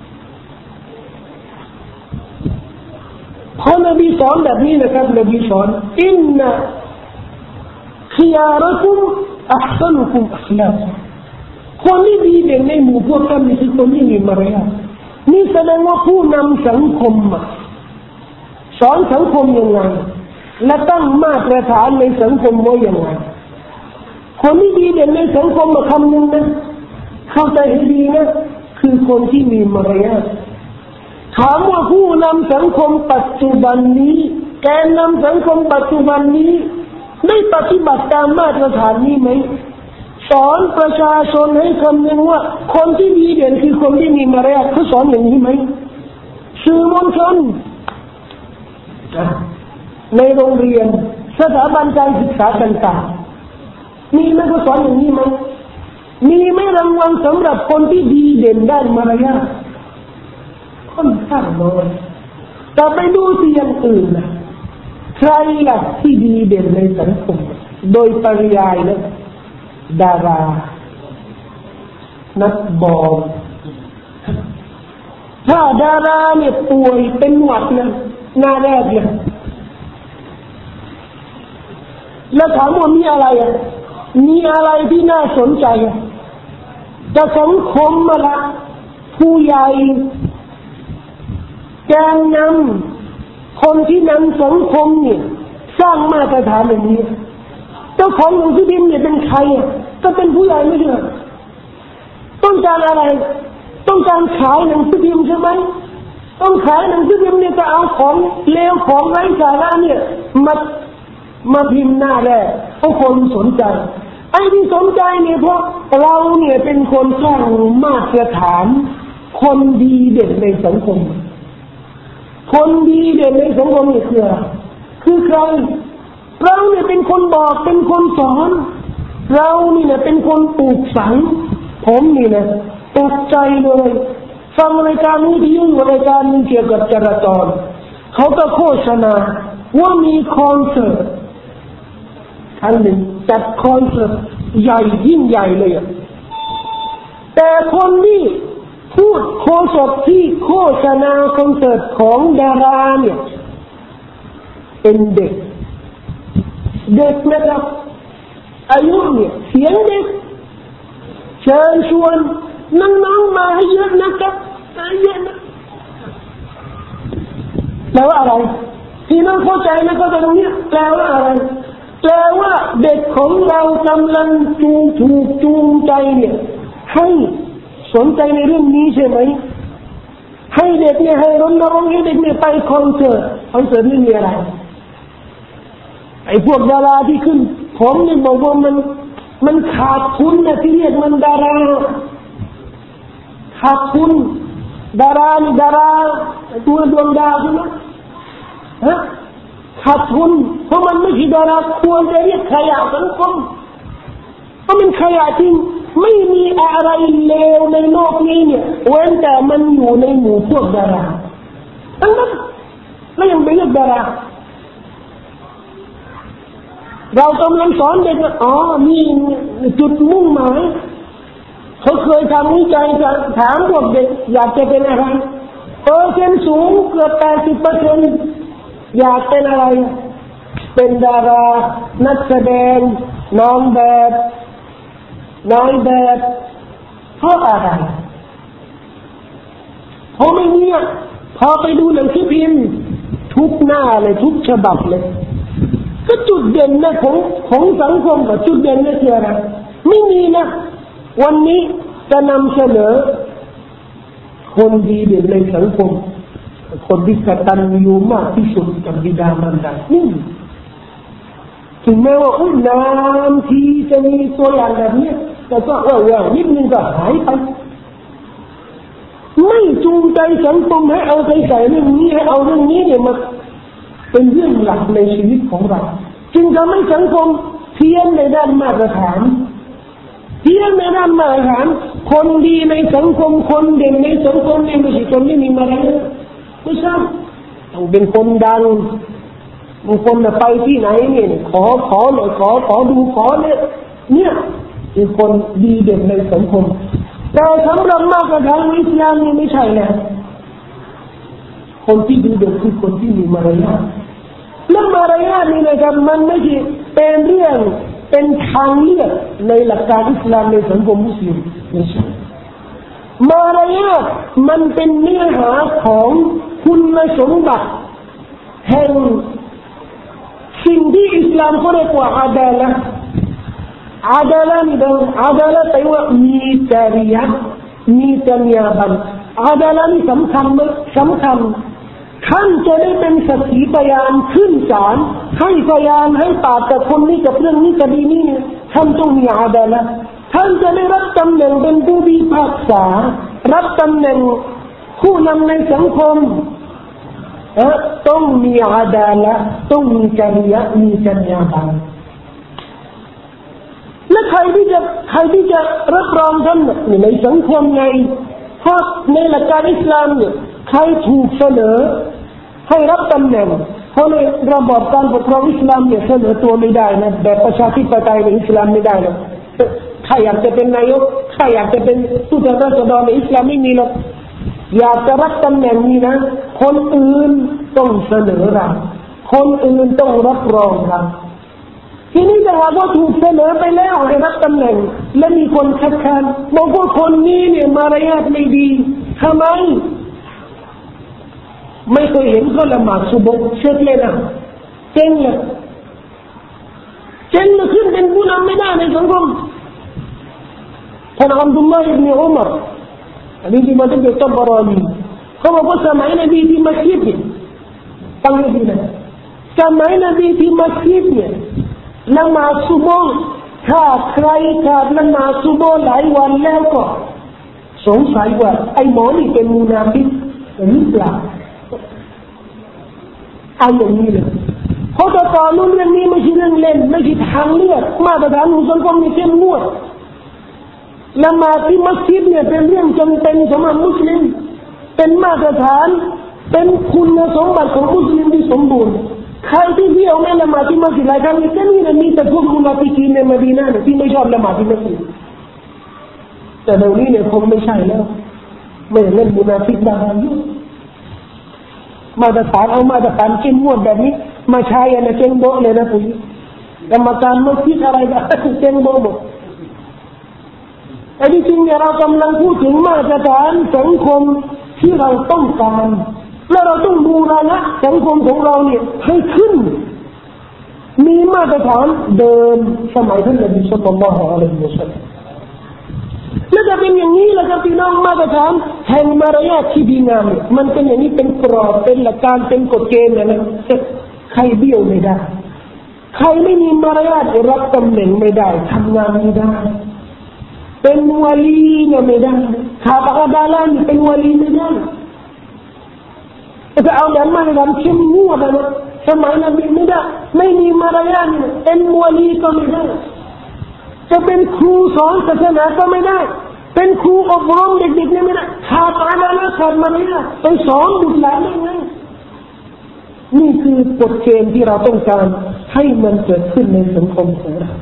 พอนบีสอนแบบนี้นะครับนบีสอนอินนะขิยารตุมอัพซันุคุมอัคลาqaคนที่ดีเด่นในหมู่พวกท่านนี่คือคนที่มีมารยาทนี่แสดงว่าผู้นำสังคมสอนสังคมยังไงและตั้งมาตรฐานในสังคมไว้ยังไงคนที่ดีเด่นในสังคมมาคำนึงนะเข้าใจให้ดีนะคือคนที่มีมารยาทถามว่าผู้นำสังคมปัจจุบันนี้แกนนำสังคมปัจจุบันนี้ได้ปฏิบัติตามมาตรฐานนี้ไหมสอนประชาชนให้คำนึงว่าคนที่ดีเด่นคือคนที่มีมารยาทเขาสอนอย่างนี้ไหมสื่อมวลชนในโรงเรียนสถาบันการศึกษาต่างๆมีไหมเขาสอนอย่างนี้ไหมมีไหมรางวัลสำหรับคนที่ดีเด่นด้านมารยาทค่อนข้างน้อยแต่ไปดูที่อย่างอื่นนะใครล่ะที่ดีเด่นในสังคมโดยปริยายนะดารานักบอลถ้าดาราเนี่ยป่วยเป็นหวัดนะหน้าแรกเลยแล้วถามว่ามีอะไรอ่ะมีอะไรที่น่าสนใจอ่ะจะสังคมมาละผู้ใหญ่แกนนำคนที่นำสังคมเนี่ยสร้างมาตรฐานอย่างนี้เจ้าของหนังสือพิมพ์เนี่ยเป็นใครอ่ะก็เป็นผู้ใหญ่ไม่ใช่เหรอต้องการอะไรต้องการขายหนังสือพิมพ์ใช่ไหมต้องขายหนังสือพิมพ์เนี่ยจะเอาของเลวของไร้สาระเนี่ยมามาพิมพ์หน้าแรกเพราะคนสนใจไอ้ที่สนใจเนี่ยเพราะเราเนี่ยเป็นคนสร้างมาตรฐานคนดีเด่นในสังคมคนดีเด่นในสังคมนี่คืออะไรคือใครเราเนี่ยเป็นคนบอกเป็นคนสอนเรานี่เนี่ยเป็นคนปลูกฝังผมนี่นะตกใจเลยฟังรายการวิทยุรายการนึงเกี่ยวกับจราจรเขาก็โฆษณาว่ามีคอนเสิร์ตอันหนึ่งจัดคอนเสิร์ตใหญ่ยิ่งใหญ่เลยอะแต่คนที่พูดโฆษกที่โฆษณาคอนเสิร์ตของดาราเนี่ยเป็นเด็กเด็กนะครับอายุเนี่ยเสียงเด็กเชิญชวนน้องๆมาให้เยอะนะครับเยอะนะแปลว่าอะไรที่น้องเข้าใจนะก็ตรงนี้แปลว่าอะไรแปลว่าเด็กของเรากำลังจูงถูกจูงใจเนี่ยให้สนใจในเรื่องนี้ใช่ไหมให้เด็กเนี่ยให้รณรงค์ให้เด็กเนี่ยไปคอนเสิร์ตคอนเสิร์ตนี่มีอะไรไอ้พวกดาราที่ขึ้นผมเนี่ยบอกว่ามันมันขาดทุนนะที่เรียกมันดาราขาดทุนดารานี่ดาราตัวดวงดาวใช่ไหมฮะขาดทุนเพราะมันไม่ใช่ดาราควรจะเรียกขยะสังคมเพราะมันขยะจริงไม่มีอะไรเลวในโลกนี้เนี่ยเว้นแต่มันอยู่ในหมู่พวกดาราทั้งนั้นแล้วยังไปเรียกดาราเรากำลังสอนเด็กว่าอ๋อมีจุดมุ่งหมายเขาเคยทำวิจัยถามพวกเด็กอยากจะเป็นอะไรเปอร์เซ็นต์สูงเกือบแปดสิบเปอร์เซ็นต์อยากเป็นอะไรเป็นดารานักแสดงน้องแบบนายแบบเพราะอะไรเพราะไม่เนี่ยพอไปดูหนังสือพิมพ์ทุกหน้าเลยทุกฉบับเลยก็จุดเด่นนะของของสังคมกับจุดเด่นนี่คืออะไรไม่มีนะวันนี้จะนำเสนอคคนดีเด่นในสังคมคนที่กตัญญูมากที่สุดกับบิดามารดานี่ถึงแม้ว่าอุ้ยนานทีจะมีตัวอย่างแบบนี้แต่ก็เออๆนิดนึงก็หายไปไม่จูงใจสังคมให้เอาใจใส่เรื่องนี้ให้เอาเรื่องนี้เนี่ยมาเป็นเรื่องหลักในชีวิตของเราจึงทำให้สังคมเพี้ยนในด้านมาตรฐานเพี้ยนในด้านมาตรฐานคนดีในสังคมคนเด่นในสังคมเนี่ยไม่ใช่คนที่มีมารยาทไม่ใช่ต้องเป็นคนดังบางคนไปที่ไหนเนี่ยขอขอหน่อยขอขอดูขอเนี่ยเนี่ยเป็นคนดีเด่นในสังคมแต่สำหรับมาตรฐานอิสลามนี่ไม่ใช่นะคนที่ดีเด่นคือคนที่มีมารยาทและมารยาทนี่นะครับมันไม่ใช่เป็นเรื่องเป็นทางเลือกในหลักการอิสลามในสังคมมุสลิมไม่ใช่มารยาทมันเป็นเนื้อหาของคุณสมบัติแห่งสิ่งที่อิสลามเขาเรียกว่าอาดาละห์อาดาละห์นี่ดังอาดาละห์แปลว่ามีจริยธรรมมีจรรยาบรรณอาดาละห์นี่สำคัญไหมสำคัญท่านจะได้เป็นสักขีพยานขึ้นศาลให้พยานให้ปากกับคนนี้กับเรื่องนี้คดีนี้เนี่ยท่านต้องมีอาดาละห์ท่านจะได้รับตำแหน่งเป็นผู้พิพากษารับตำแหน่งผู้นำในสังคมต้องมีอาดาละห์ต้องมีจริยะมีจรรยาบรรณและใครที่จะใครที่จะรับรองท่านในสังคมไงเพราะในหลักการอิสลามเนี่ยใครถูกเสนอให้รับตำแหน่งเพราะในระบอบการปกครองอิสลามเนี่ยเสนอตัวไม่ได้นะแบบประชาธิปไตยในอิสลามไม่ได้นะใครอยากจะเป็นนายกใครอยากจะเป็นผู้แทนราษฎรในอิสลามไม่มีหรอกอยากจะรับตำแหน่งนี้นะคนอื่นต้องเสนอเราคนอื่นต้องรับรองเราทีนี้ถ้าหากว่าถูกเสนอไปแล้วให้รับตำแหน่งและมีคนคัดค้านบอกว่าคนนี้เนี่ยมารยาทไม่ดีทำไมไม่เคยเห็นเขาละหมาดซุบฮ์เช็คเลยนะเจ๊งเลยเจ๊งเลยขึ้นเป็นผู้นำไม่ได้ในสังคมท่านอับดุลลาห์อิบนุอุมัรอันนี้ที่มาจากตับบารานีเขาบอกว่าสมัยนบีที่มัสยิดเนี่ยฟังให้ดีนะสมัยนบีที่มัสยิดเนี่ยละหมาดซุบฮ์ถ้าใครขาดละหมาดซุบฮ์หลายวันแล้วก็สงสัยว่าไอ้หมอนี่เป็นมุนาฟิกหรือเปล่าเอาอย่างนี้เลยเพราะตอนนู้นเรื่องนี้ไม่ใช่เรื่องเล่นไม่ใช่ทางเลือกมาตรฐานของสังคมมีเข้มงวดละหมาดที่มัสยิดเนี่ยเป็นเรื่องจำเป็นสำหรับมุสลิมเป็นมาตรฐานเป็นคุณสมบัติของมุสลิมที่สมบูรณ์ใครที่เที่ยวไม่ละหมาดที่มัสยิดหลายครั้งนี่ก็นี่นะมีแต่พวกมุนาฟิกีนในมะดีนะห์ที่ไม่ชอบละหมาดที่มัสยิดแต่เดี๋ยวนี้เนี่ยคงไม่ใช่แล้วไม่เล่นมุนาฟิกบางอย่างมาตรฐานเอามาตรฐานเข้มงวดแบบนี้มาใช้นะเจ๊งโบเลยนะคุณกรรมการมัสยิดอะไรก็เจ๊งโบหมดแต่จริงๆเนี่ยเรากำลังพูดถึงมาตรฐานสังคมที่เราต้องการและเราต้องบูรณะสังคมของเราเนี่ยให้ขึ้นมีมาตรฐานเดิมสมัยท่านนบีศ็อลลัลลอฮุอะลัยฮิวะซัลลัมและจะเป็นอย่างนี้แหละครับพี่น้องมาตรฐานแห่งมารยาทที่ดีงามเนี่ยมันเป็นอย่างนี้เป็นกรอบเป็นหลักการเป็นกฎเกณฑ์นะนะใครเบี้ยวไม่ได้ใครไม่มีมารยาทรับตำแหน่งไม่ได้ทำงานไม่ได้เป็นวาลีเนี่ยไม่ได้ขาดอาดาละห์เป็นวาลีไม่ได้จะเอาแบบมาตรฐานเข้มงวดนะสมัยนั้นไม่ได้ไม่มีมารยาทเนี่ยเป็นวาลีก็ไม่ได้จะเป็นครูสอนศาสนาก็ไม่ได้เป็นครูอบรมเด็กๆเนี่ยไม่ได้ขาดอาดาละห์ขาดมารยาทไปสอนบุตรหลานได้ไงนี่คือกฎเกณฑ์ที่เราต้องการให้มันเกิดขึ้นในสังคมของเรา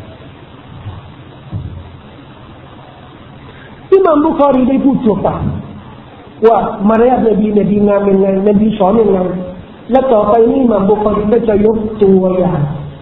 อิหม่ามบุคอรีได้พูดทั่วไปว่ามารยาทนบีนบีงามยังไงนบีสอนยังไงและต่อไปนี้อิหม่ามบุคอรีก็จะยกตัวอย่าง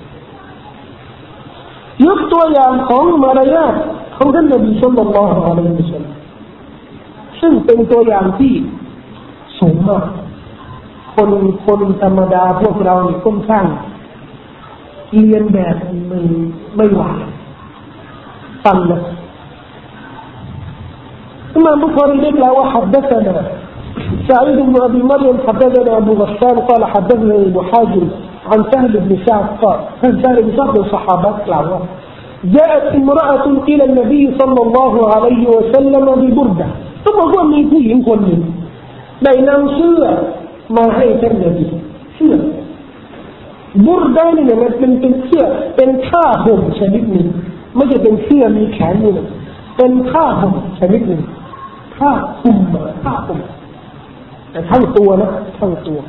ยกตัวอย่างของมารยาทของท่านนบีศ็อลลัลลอฮุอะลัยฮิวะซัลลัมซึ่งเป็นตัวอย่างที่สูงมากคนคนธรรมดาพวกเราเนี่ยค่อนข้างเรียนแบบมันไม่ไหวฟังนะ إمام بخاري ذكر وحدثنا سعيد بن أبي مريم حدثنا أبو غسان قال حدثنا ابن حاجر عن سهل بن سعد قال سهل بن سعد الصحابة قالوا جاءت امرأة إلى النبي صلى الله عليه وسلم ببردة ثم قال لي فيคนหนึ่งได้นำเสื้อมาให้ท่านนบีเสื้อบุรดาเนี่ยมันเป็นเป็นเสื้อเป็นผ้าห่มชนิดหนึ่งไม่ใช่เป็นเสื้อมีแขนนี่นะเป็นผ้าห่มชนิดหนึ่งผ้าคลุมผ้าคลุมแต่ทั้งตัวนะทั้งตัว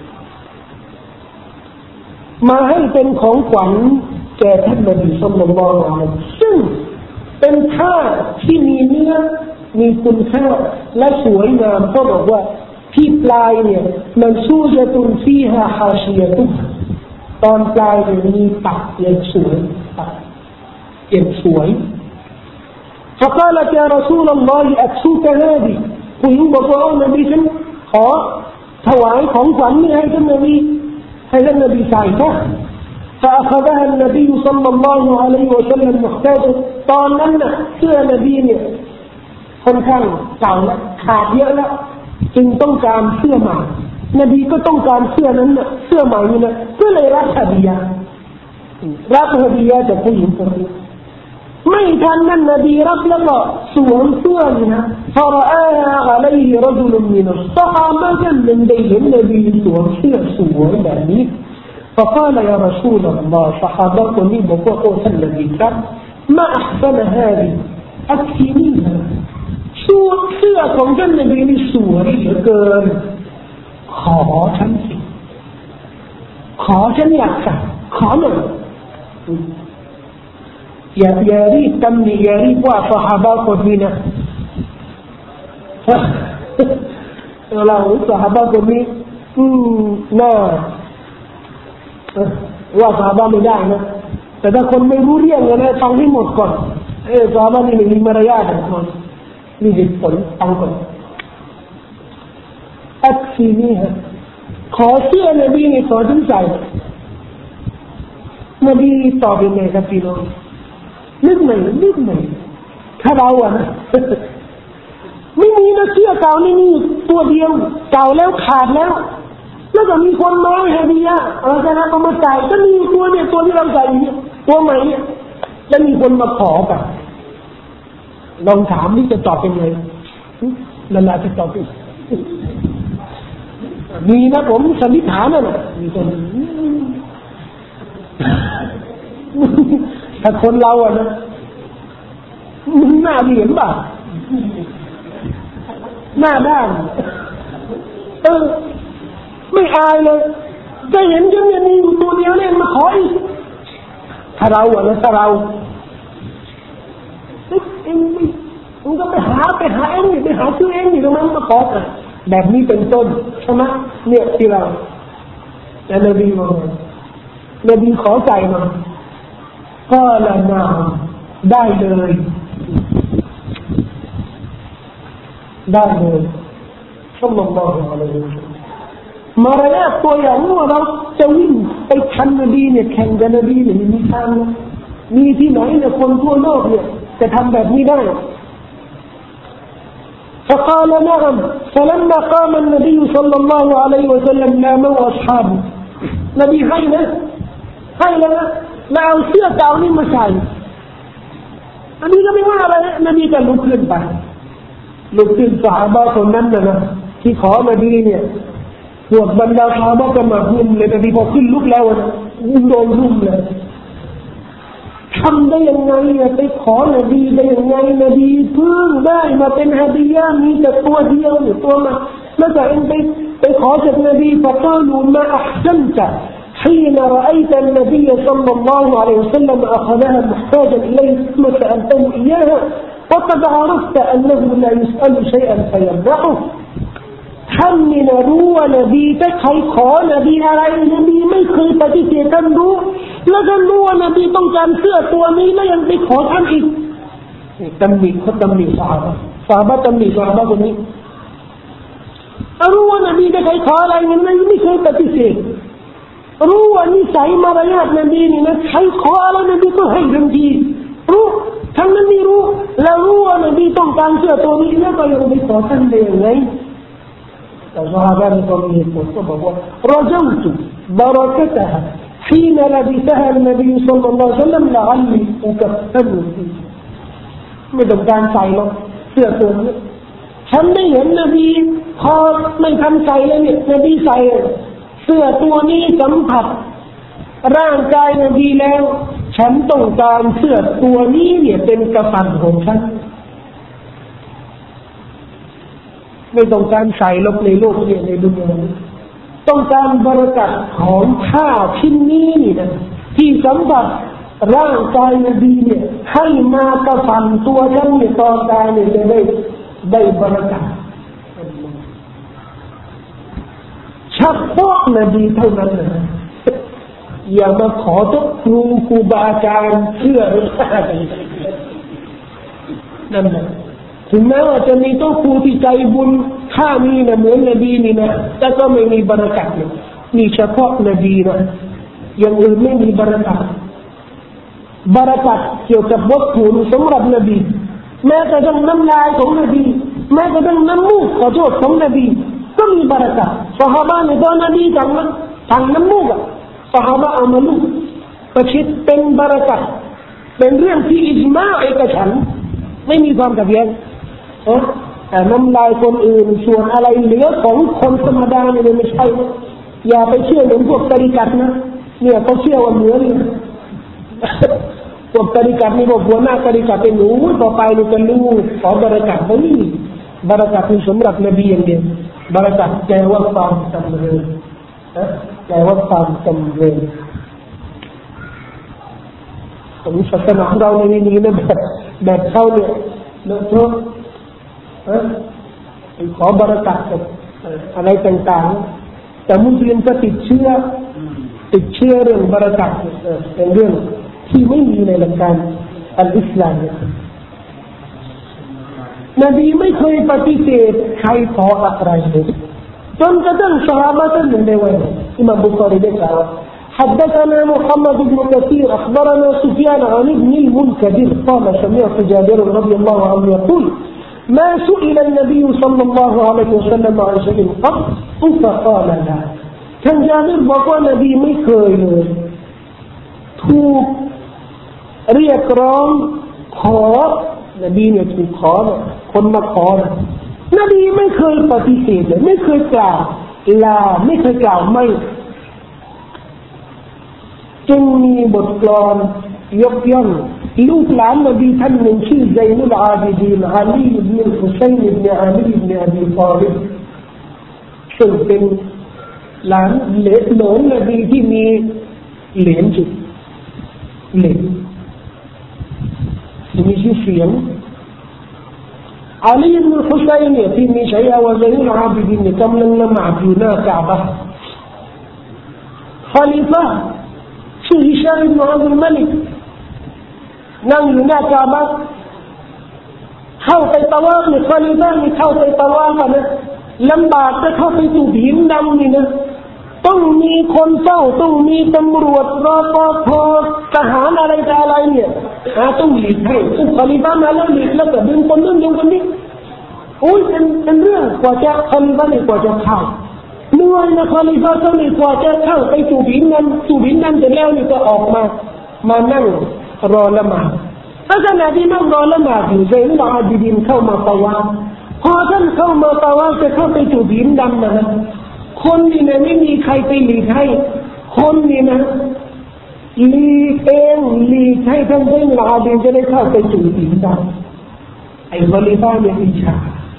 มาให้เป็นของขวัญแก่ท่านนบีศ็อลลัลลอฮุอะลัยฮิวะซัลลัมซึ่งเป็นผ้าที่มีเนื้อมีคุณค่าและสวยงามก็บอกว่าที่ปลายเนี่ยมันซูญะตุนฟีฮาฮาชิยะตุตอนปลายเนี่ยมีปักเย็นสวยปักเย็นสวย فقالت يا رسول الله أكسوك هذه ผู้หญิงบอกว่าโอ้นบีฉันขอถวายของขวัญนี้ให้ท่านนบีให้ท่านนบีใส่ค่ะ فأخذها النبي صلى الله عليه وسلم محتاجا ตอนนั้นน่ะเสื้อนบีเนี่ยค่อนข้างเก่าแล้วขาดเยอะแล้วจึงต้องการเสื้อใหม่นบีก็ต้องการเสื้อนั้นน่ะเสื้อใหม่นี่นะก็เลยรับฮะดียะห์รับฮะดียะห์จากผู้หญิงคนนี้ไม่ทันนั้นนบีรับแล้วก็สวมเสื้อนี่นะฟะรออาอะลัยฮิรจุลมินัสซอฮาบะห์มันได้เห็นนบีสวมเสื้อสวยแบบนี้ فقال يا رسول الله صحابته لي بقواท่านนบีครับما أحسن هذه أكفنيها สูทเสื้อของท่านนบีนี่สวยเหลือเกินขอฉันสิขอฉันอยากใส่ขอหน่อยอย่าอย่ารีบตำหนิอย่ารีบว่าซอฮาบะห์คนนี้นะเราซอฮาบะห์คนนี้อืมน่าว่าซอฮาบะห์ไม่ได้นะแต่ถ้าคนไม่รู้เรื่องเลยนะฟังให้หมดก่อนเออซอฮาบะห์นี่ไม่มีมารยาทนะคนมีเหตุผลฟังก่อนอักซีนี่ฮะขอเสื้อนบีนี่ขอฉันใส่นบีตอบยังไงครับพี่น้องนึกไหมนึกไหมถ้าเราอะนะไม่มีนะเสื้อเก่านี่มีตัวเดียวเก่าแล้วขาดแล้วแล้วก็มีคนมาให้ฮะดียะห์เราจะรับมาใส่ก็มีตัวเนี่ยตัวที่เราใส่เนี่ยตัวใหม่เนี่ยแล้วมีคนมาขอแบบลองถามนี่จะตอบยังไงนั่นแหละจะตอบยังมีนะผมสันนิษฐานนะนะมีคนถ้าคนเราอะนะมันหน้าเหรียญบ่าหน้าด้านเออไม่อายเลยจะเห็นฉันเนี่ยมีอยู่ตัวเดียวเนี่ยมาขออีกถ้าเราอะนะถ้าเราเองไม่มึงก็ไปหาไปหาเองไปหาซื้อเองอยู่ตรงนั้นมาขอกันแบบนี้เป็นต้นใช่ไหมเนี่ยที่เราแต่นบีบอกนบีขอใจมาก็ละนาได้เลยได้เลยซัลลัลลอฮุอะลัยฮิวะซัลลัมมารยาทตัวอย่างว่าเราจะวิ่งไปทันนบีเนี่ยแข่งกับนบีเนี่ยมีทางมีที่ไหนเนี่ยคนทั่วโลกเนี่ยจะทำแบบนี้ได้فقال نعم فلما قام النبي صلى الله عليه وسلم ناموا أصحابه نبي هاي له هاي له ماเอาเสื้อเก่านี่มาใส่นบีก็ไม่ว่าอะไรนบีก็ลุกขึ้นไปลุกขึ้นซอฮาบะห์คนนั้นน่ะนะที่ขอนบีเนี่ยพวกบรรดาซอฮาบะห์ก็มารุมเลยนบีพอขึ้นลุกแล้วนะโดนรุมเลยทำได้ยังไงไปขอนบีได้ยังไงนบีเพิ่งได้มาเป็นฮะดียะห์มีแต่ตัวเดียวหรือตัวมาแล้วก็เองไปไปขอจากนบีفقالوا ما أحسنت حين رأيت النبي صلى الله عليه وسلم أخذها محتاجا إليه ثم سألته إياها وقد عرفت أنه لا يسأل شيئا فيمنعهท่านนี่นะรู้ว่านบีถ้าใครขอนบีอะไรนบีไม่เคยปฏิเสธท่านรู้แล้วท่านรู้ว่านบีต้องการเสื้อตัวนี้แล้วยังไปขอท่านอีกตำหนิเขาตำหนิซอฮาบะห์ซอฮาบะห์ตำหนิซอฮาบะห์คนนี้รู้ว่านบีถ้าใครขออะไรนบีไม่เคยปฏิเสธรู้ว่านิสัยมารยาทนบีนี่นะใครขออะไรนบีก็ให้ทันทีรู้ทั้งนั้นไม่รู้แล้วรู้ว่านบีต้องการเสื้อตัวนี้แล้วก็ยังไปขอท่านได้ยังไงแต่ซอฮาบะห์ก็มีเหตุผลก็บอกว่ารอจัลตุบารักะตะฮะ حين لبسها النبي صلى الله عليه وسلم لعلي أكفن فيه ไม่ต้องการใส่หรอกเสื้อตัวนี้ฉันได้เห็นนบีพอไม่ทันใส่เลยเนี่ยนบีใส่เสื้อตัวนี้สัมผัสร่างกายนบีแล้วฉันต้องการเสื้อตัวนี้เนี่ยเป็นกะฟันของฉันไม่ต้องการใส่ลบในโลกเนี่ยในดุนยาต้องการบริกัดของผ้าชิ้นนี้นี่นะที่สัมผัสร่างกายนบีเนี่ยให้มากะฟันตัวฉันเนี่ยตอนตายเนี่ยจะได้ได้บริกัดเฉพาะนบีเท่านั้นนะอย่ามาขอทุกครูครูบาอาจารย์เชื่อหรืออะไรนั่นนะถึงแม้ว่าจะมีตัวครูที่ใจบุญข้ามีนะเหมือนนบีนี่นะแต่ก็ไม่มีบารกัตเลยมีเฉพาะนบีนะอย่างอื่นไม่มีบารกัตบารกัตเกี่ยวกับวัตถุสำหรับนบีแม้แต่ต้องน้ำลายของนบีแม้แต่ต้องน้ำมูกขอโทษของนบีก็มีบารกัตซอฮาบะห์ในตอนนบีสั่งนะสั่งน้ำมูกซอฮาบะห์เอามาลูกประชิดเป็นบารกัตเป็นเรื่องที่อิจมาอ์เอกฉันท์ไม่มีความขัดแย้งแต่น้ำลายคนอื่นส่วนอะไรเหลือของคนธรรมดาเนี่ยไม่ใช่นะอย่าไปเชื่อเหมือนพวกตริกัตนะเนี่ยเขาเชื่อว่าเหมือนพวกตริกัตนี่บอกหัวหน้าตริกัตเป็นหนูต่อไปนี่จะรู้ขอบารกัตไม่มีบารกัตเป็นสำหรับนบีอย่างเดียวบารกัตแปลว่าความจำเริญแปลว่าความจำเริญของศาสนาเราในนี้นะแบบแบบเขาเนี่ยเลิกเถอะขอบารกัตกับอะไรต่างๆแต่มุสลิมก็ติดเชื้อติดเชื้อเรื่องบารกัตเป็นเรื่องที่ไม่มีในหลักการอัลอิสลามนบีไม่เคยปฏิเสธใครขออะไรเลยจนกระทั่งซอฮาบะห์ท่านหนึ่งในวันอิหม่ามบุคอรีได้กล่าว حدثنا محمد بن كثير أخبرنا سفيان عن ابن المنكدر قال سمعت جابر رضي الله عنه يقول ما سئل النبي صلى الله عليه وسلم عن شيء قط فقال لا ท่านจาบิรบอกว่านบีไม่เคยเลยถูกเรียกร้องขอนบีเนี่ยถูกขอคนมาขอนบีไม่เคยปฏิเสธเลยไม่เคยกล่าวลาไม่เคยกล่าวไม่จึงมีบทกลอนยกย่องลูกหลานนบีท่านหนึ่งชื่อไซนุลอาบิดีนอาลีอิบนุฮุซัยน์อิบนุอาลีอิบนุอบีฏอลิบซึ่งเป็นหลานเหลนหลงนบีที่มีเหลนจุดเหลนมีชื่อเสียงอาลีอิบนุฮุซัยน์เนี่ยที่มีฉายาว่าไซนุลอาบิดีนกำลังละหมาดอยู่หน้ากะบะห์คอลิฟะชื่อฮิชามอิบนุอับดุลมะลิกนั่งอยู่หน้ากาบะห์เข้าไปตะวาฟเนี่ยคอลิฟะนี่เข้าไปตะวาฟนะลำบากจะเข้าไปสู่หินดำนี่นะต้องมีคนเฝ้าต้องมีตำรวจรอปภทหารอะไรต่ออะไรเนี่ยต้องหลีกให้ซึ่งคอลิฟะมาแล้วหลีกแล้วก็ดึงคนนู้นดึงคนนี้โอ้ยเป็นเป็นเรื่องกว่าจะคอลิฟะนี่กว่าจะเข้าเมื่อนะคอลิฟะต้องมีกว่าจะเข้าไปสู่หินนั้นสู่หินนั้นเสร็จแล้วนี่ก็ออกมามานั่งรอละหมาดถ้าขณะที่นั่งรอละหมาดอยู่ไซนุลอาบิดีนเข้ามาตะวาฟพอท่านเข้ามาตะวาฟจะเข้าไปสู่หินดำนะคนนี่นะไม่มีใครไปหลีกให้คนนี่นะหลีกเองหลีกให้ท่านไซนุลอาบิดีนจะได้เข้าไปสู่หินดำไอ้คอลิฟะเนี่ยอิจฉา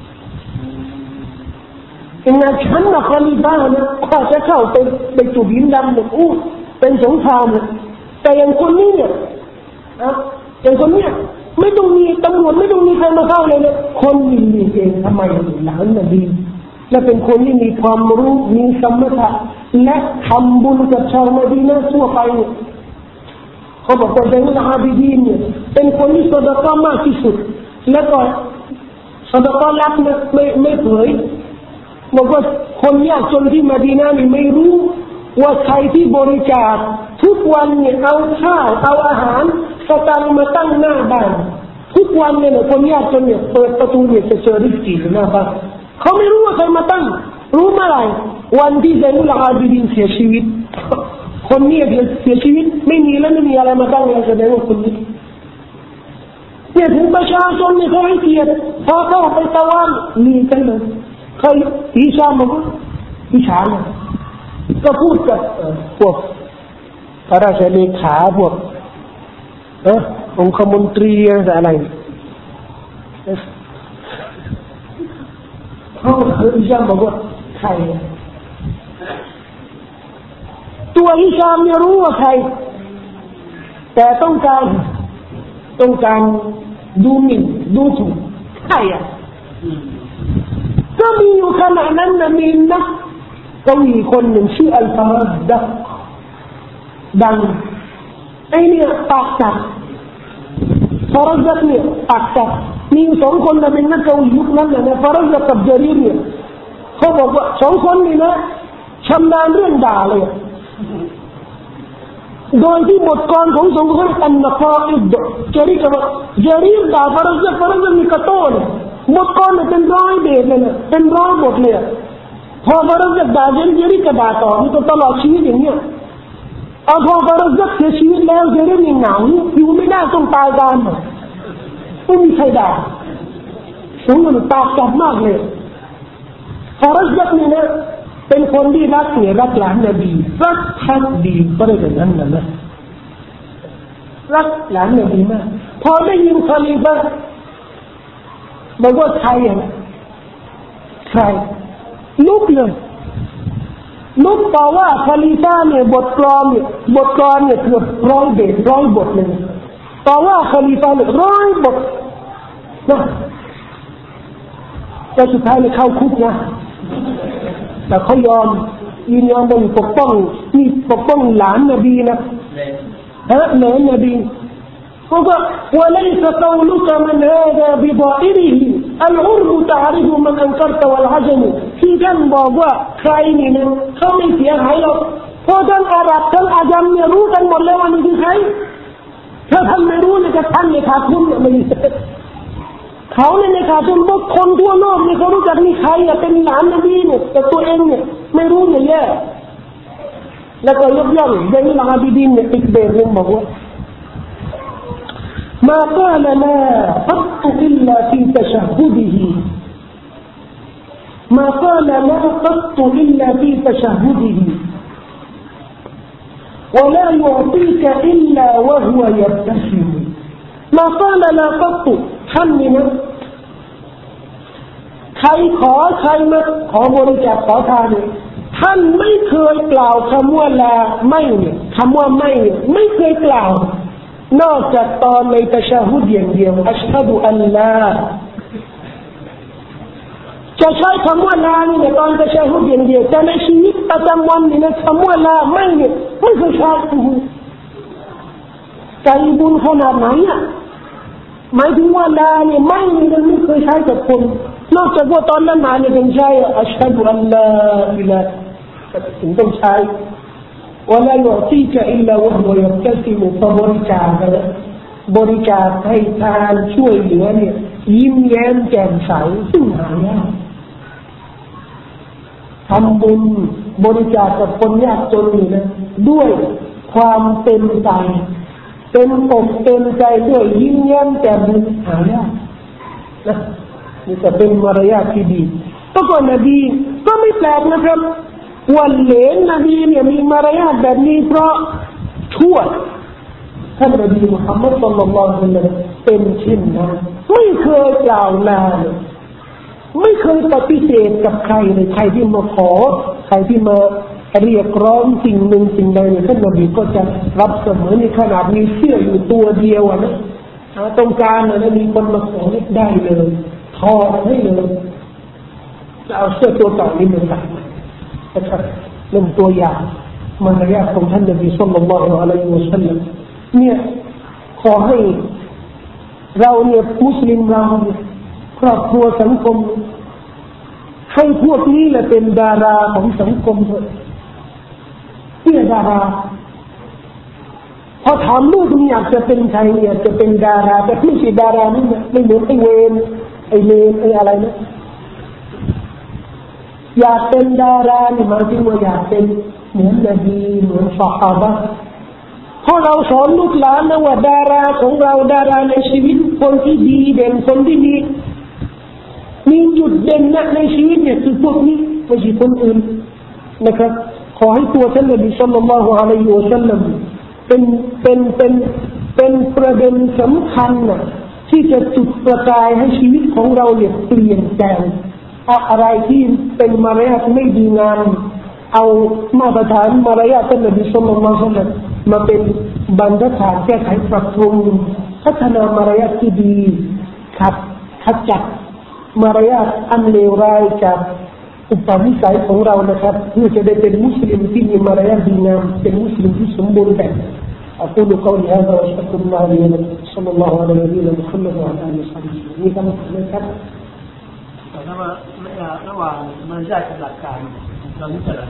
อินนัชฮันนะคอลิฟะเนี่ยกว่าจะเข้าไปไปสู่หินดำเนี่ยอู้เป็นสงครามเลยแต่อย่างคนนี้เนี่ยนะอย่างคนนี้ไม่ต้องมีตำรวจไม่ต้องมีใครมาเข้าเลยเนี่ยคนมีเองทำไมหลานนบีและเป็นคนที่มีความรู้มีสมถะและทำบุญกับชาวมะดีนะห์ทั่วไปเนี่ยเขาบอกว่าไซนุลอาบิดีนเนี่ยเป็นคนที่ซอดะกอฮ์มากที่สุดแล้วก็ซอดะกอฮ์ลับเนี่ยไม่ไม่เผยบอกว่าคนยากจนที่มะดีนะห์นี่ไม่รู้ว่าใครที่บริจาคทุกวันเนี่ยเอาข้าวเอาอาหารสตังค์มาตั้งหน้าบ้านทุกวันเนี่ยคนยากจนเนี่ยเปิดประตูเนี่ยจะเจอริสกีอยู่หน้าบ้านเขาไม่รู้ว่าใครมาตั้งรู้เมื่อไหร่วันที่ไซนุลอาบิดินเสียชีวิตคนนี้เสียชีวิตไม่มีแล้วไม่มีอะไรมาตั้งเลยแสดงว่าคนนี้เนี่ยถึงประชาชนเนี่ยเขาให้เกียรติพอเข้าไปตะวันมีใครเลยใครอิชาบอกว่าอิชาเนี่ยก็พูดกับพวกพระราชเลขาพวกเออองคมนตรีอะไรเขาคืออิชาบอกว่าใครตัวอิชามเนี่ยรู้ว่าใครแต่ต้องการต้องการดูหมิ่นดูถูกใครอ่ะก็มีอยู่ขณะนั้นนะมีนักกวีคนหนึ่งชื่ออัลฟารัดดักดังไอเนี่ยปากจัดฟารัดดักเนี่ยปากจัดมีสองคนนะเป็นนักกวียุคนั้นนะฟารัดดักกับเจรีรเนี่ยเขาบอกว่าสองคนนี่นะชำนาญเรื่องด่าเลยโดยที่บทกลอนของสองคนอันนักอิดเจรีกับเจรีด่าฟารัดดักฟารัดดักมีกระโต้นบทกลอนเนี่ยเป็นร้อยเดชเลยนะเป็นร้อยบทเลยพอฟารัดดักด่าเจรีเจรีก็ด่าต่อนี่ก็ตลอดชีวิตอย่างเงี้ยเอาพอฟารัดดักเสียชีวิตแล้วเจรีมีหนาวอยู่ไม่ได้ต้องตายกันไม่มีใครด่าสองคนตากจับมากเลยฟารัดดักนี่นะเป็นคนที่รักเนี่ยรักหลานนบีรักฮักดีก็ได้แบบนั้นนะนะรักหลานนบีมากพอได้ยินคลีฟะบอกว่าใครอ่ะใครลุกเลยลุกต่อว่าคลีฟะเนี่ยบทกลอนเนี่ยบทกลอนเนี่ยเกือบร้อยเบทร้อยบทเลยต่อว่าคลีฟะเนี่ยร้อยบทนะแต่สุดท้ายเนี่ยเข้าคุกนะแต่เขายอมยืนยันว่าปกป้องนี่ปกป้องหลานนบีนะฮะหลานนบีเขาบอกว่าليس قولك من هذا بظاهره العرب تعرف من أنكرت والعجم ที่ท่านบอกว่าใครนี่นะเขาไม่เสียหายหรอกเพราะทั้งอาหรับทั้งอาจัมเนี่ยรู้กันหมดแล้วว่านี่คือใครถ้าท่านไม่รู้เนี่ยจะท่านเนี่ยขาดทุนเนี่ยไม่เขาเนี่ยในขาดทุนเพราะคนทั่วโลกเนี่ยเขารู้จักนี่ใครอะเป็นหลานนบีเนี่ยแต่ตัวเองเนี่ยไม่รู้เนี่ยแย่แล้วก็ยกย่องไซนุลอาบิดีนเนี่ยอีกแบบนึงบอกว่าما قال لا قط إلا في تشهده ما قال لا قط إلا في تشهده ولا يعطيك إلا وهو يبتسم ما قال لا قطท่านนี่นะใครขอใครมาขอบริจาคขอทานเนี่ยท่านไม่เคยกล่าวคำว่าลาไม่เนี่ยคำว่าไม่เนี่ยไม่เคยกล่าวนอกจากตอนในตะชะฮุดอย่างเดียวอัชฮะดุอัลลาจะใช้คำว่าลานี่ในตอนตะชะฮุดอย่างเดียวแต่ในชีวิตประจำวันนี่นะคำว่าลาไม่เนี่ยไม่เคยใช้ใจบุญขนาดไหนอ่ะหมายถึงว่าลาเนี่ยไม่เนี่ยไม่เคยใช้กับคนนอกจากว่าตอนนั้นมาเนี่ยต้องใช้อัชฮะดุอัลลาอิลาถึงต้องใช้ولا يعطيك إلا وهو يبتسم พอบริจาคนะบริจาคให้ทานช่วยเหลือเนี่ยยิ้มแย้มแจ่มใสซึ่งหายากทำบุญบริจาคกับคนยากจนนี่นะด้วยความเต็มใจเต็มอกเต็มใจด้วยยิ้มแย้มแจ่มใสหายากนะนี่จะเป็นมารยาทที่ดีก็ก่อนนบีก็ไม่แปลกนะครับวันเหลนนบีเนี่ยมีมารยาทแบบนี้เพราะชั่วท่านนบีมุฮัมมัดศ็อลลัลลอฮุอะลัยฮิวะซัลลัมเป็นเช่นนั้นไม่เคยกล่าวลาเลยไม่เคยปฏิเสธกับใครเลยใครที่มาขอใครที่มาเรียกร้องสิ่งหนึ่งสิ่งใดเนี่ยท่านนบีก็จะรับเสมอในขนาดมีเสื้ออยู่ตัวเดียวนะต้องการนะมีคนมาขอได้เลยทอให้เลยจะเอาเสื้อตัวเก่านี้มาใส่นะครับเรื่องตัวอย่างมารยาทของท่านนบีศ็อลลัลลอฮุอะลัยฮิวะซัลลัมเนี่ยขอให้เราเนี่ยมุสลิมเราเนี่ยครอบครัวสังคมให้พวกนี้แหละเป็นดาราของสังคมเถอะเนี่ยดาราพอถามลูกนี่อยากจะเป็นใครอยากจะเป็นดาราแต่ไม่ใช่ดารานี่นะไม่เหมือนไอ้เวนไอ้เลนไอ้อะไรนะอยากเป็นดารานี่หมายถึงว่าอยากเป็นเหมือนนบีเหมือนซอฮาบะห์พอเราสอนลูกหลานนะว่าดาราของเราดาราในชีวิตคนที่ดีเด่นคนที่มีมีจุดเด่นนะในชีวิตเนี่ยคือพวกนี้ไม่ใช่คนอื่นนะครับขอให้ตัวท่านนบีศ็อลลัลลอฮุอะลัยฮิวะซัลลัมเป็นเป็นเป็นเป็นประเด็นสำคัญนะที่จะจุดประกายให้ชีวิตของเราเนี่ยเปลี่ยนแปลงอะไรที่เป็นมารยาทไม่ดีงามเอามาตรฐานมารยาทท่านนบีศ็อลลัลลอฮุอะลัยฮิวะซัลลัมมาเป็นบรรทัดฐานแก้ไขปรับปรุงพัฒนามารยาทที่ดีครับขจัดมารยาทอันเลวร้ายจากอุปนิสัยของเรานะครับเพื่อจะได้เป็นมุสลิมที่มีมารยาทดีงามเป็นมุสลิมที่สมบูรณ์แบบ أقول قولي هذا وأستغفر الله لي ولكم صلى الله على نبينا محمد وعلى آله وصحبه وسلم มีคำถามไหมครับแต่ถ้าว่าระหว่างมารยาทกับหลักการเราไม่เจอ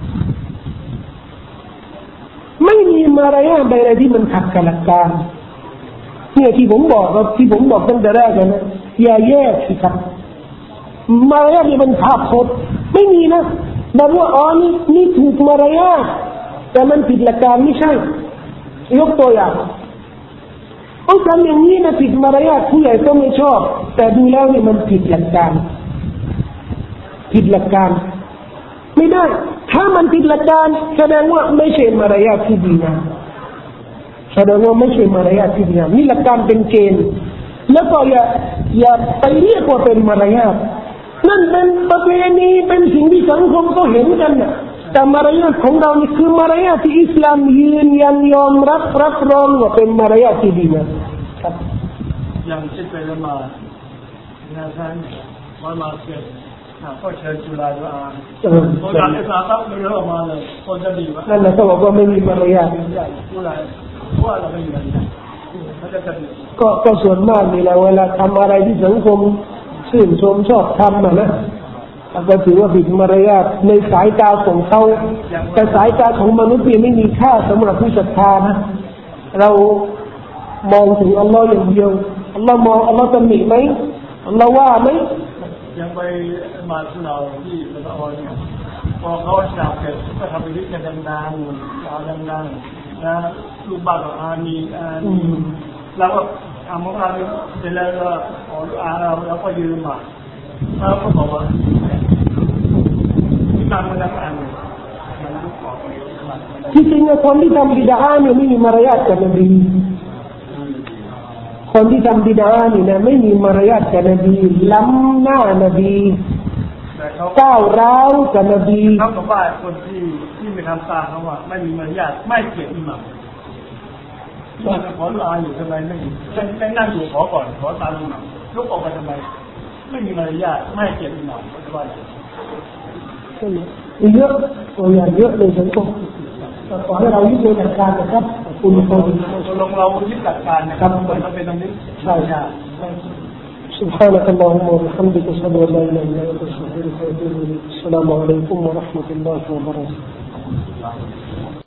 ไม่มีมารยาทใดๆที่มันขัดกับหลักการเนี่ยที่ผมบอกครับที่ผมบอกตั้งแต่แรกนะอย่าแยกสิครับมารยาทนี่มันภาพพจน์ไม่มีนะแบบว่าอ๋อนี่นี่ถูกมารยาทแต่มันผิดหลักการไม่ใช่ยกตัวอย่างเอาทำอย่างนี้นะผิดมารยาทผู้ใหญ่ก็ไม่ชอบแต่ดูแล้วนี่มันผิดหลักการผิดหลักการไม่ได้ถ้ามันผิดหลักการแสดงว่าไม่ใช่มารยาทที่ดีงามแสดงว่าไม่ใช่มารยาทที่ดีงามนี่หลักการเป็นเกณฑ์แล้วก็อย่าอย่าไปเรียกว่าเป็นมารยาทนั่นเป็นประเพณีเป็นสิ่งที่สังคมก็เห็นกันนะแต่มารยาทของเรานี่คือมารยาทที่อิสลามยืนยันยอมรับรับรองว่าเป็นมารยาทที่ดีนะครับอย่างเช่นไปละหมาดนะท่านละหมาดเสร็จก็เชิญจุฬาดุอาคนการศึกษาต้องเรื่องออกมาเลยคนจะดีว่านั่นแหละเขาบอกว่าไม่มีมารยาทจุฬาเพราะว่าเราไม่มีมารยาทเขาจะจะก็ก็ส่วนมากนี่แหละเวลาทำอะไรที่สังคมชื่นชมชอบทำนะนะก็ถือว่าผิดมารยาทในสายตาของเขาแต่สายตาของมนุษย์ไม่มีค่าสำหรับผู้ศรัทธานะเรามองถึงอัลลอฮ์อย่างเดียวอัลลอฮ์มองอัลลอฮ์ตำหนิไหมอัลลอฮ์ว่าไหมยังไปมาที่เราที่ละออนเนี่ยพอเขาฉาบเสร็จก็ทำไปที่กันดังๆเอาดังๆนะลูกบ้านของอามีอามีแล้วก็ทำของเราเสร็จแล้วก็ขออาเราแล้วก็ยืมมาแล้วก็บอกว่าที่ทำมันอ่านที่จริงคนที่ทำบิดาเนี่ยไม่มีมารยาทกับนบีคนที่ทำบิดานี่นะไม่มีมารยาทกับนบีล้ำหน้านบีก้าวร้าวกับนบีเขาบอกว่าคนที่ที่ไม่ทำตามเขาว่าไม่มีมารยาทไม่เกียรติอิหม่ามว่าขอดุอาอยู่ทำไมไม่ไม่นั่งอยู่ขอก่อนขอตามอิหม่ามลุกออกไปทำไมไม่มีมารยาทไม่เกียรติอิหม่ามก็จะว่าเยอะตัวอย่างเยอะเลยสังคมขอให้เรายึดในหลักการนะครับคุณคนลงเรายึดหลักการนะครับเราเป็นตรงนี้ใช่ใช่ سبحانك اللهم وبحمدك أشهد أن لا إله إلا أنت أستغفرك وأتوب إليك السلام عليكم ورحمة الله وبركاته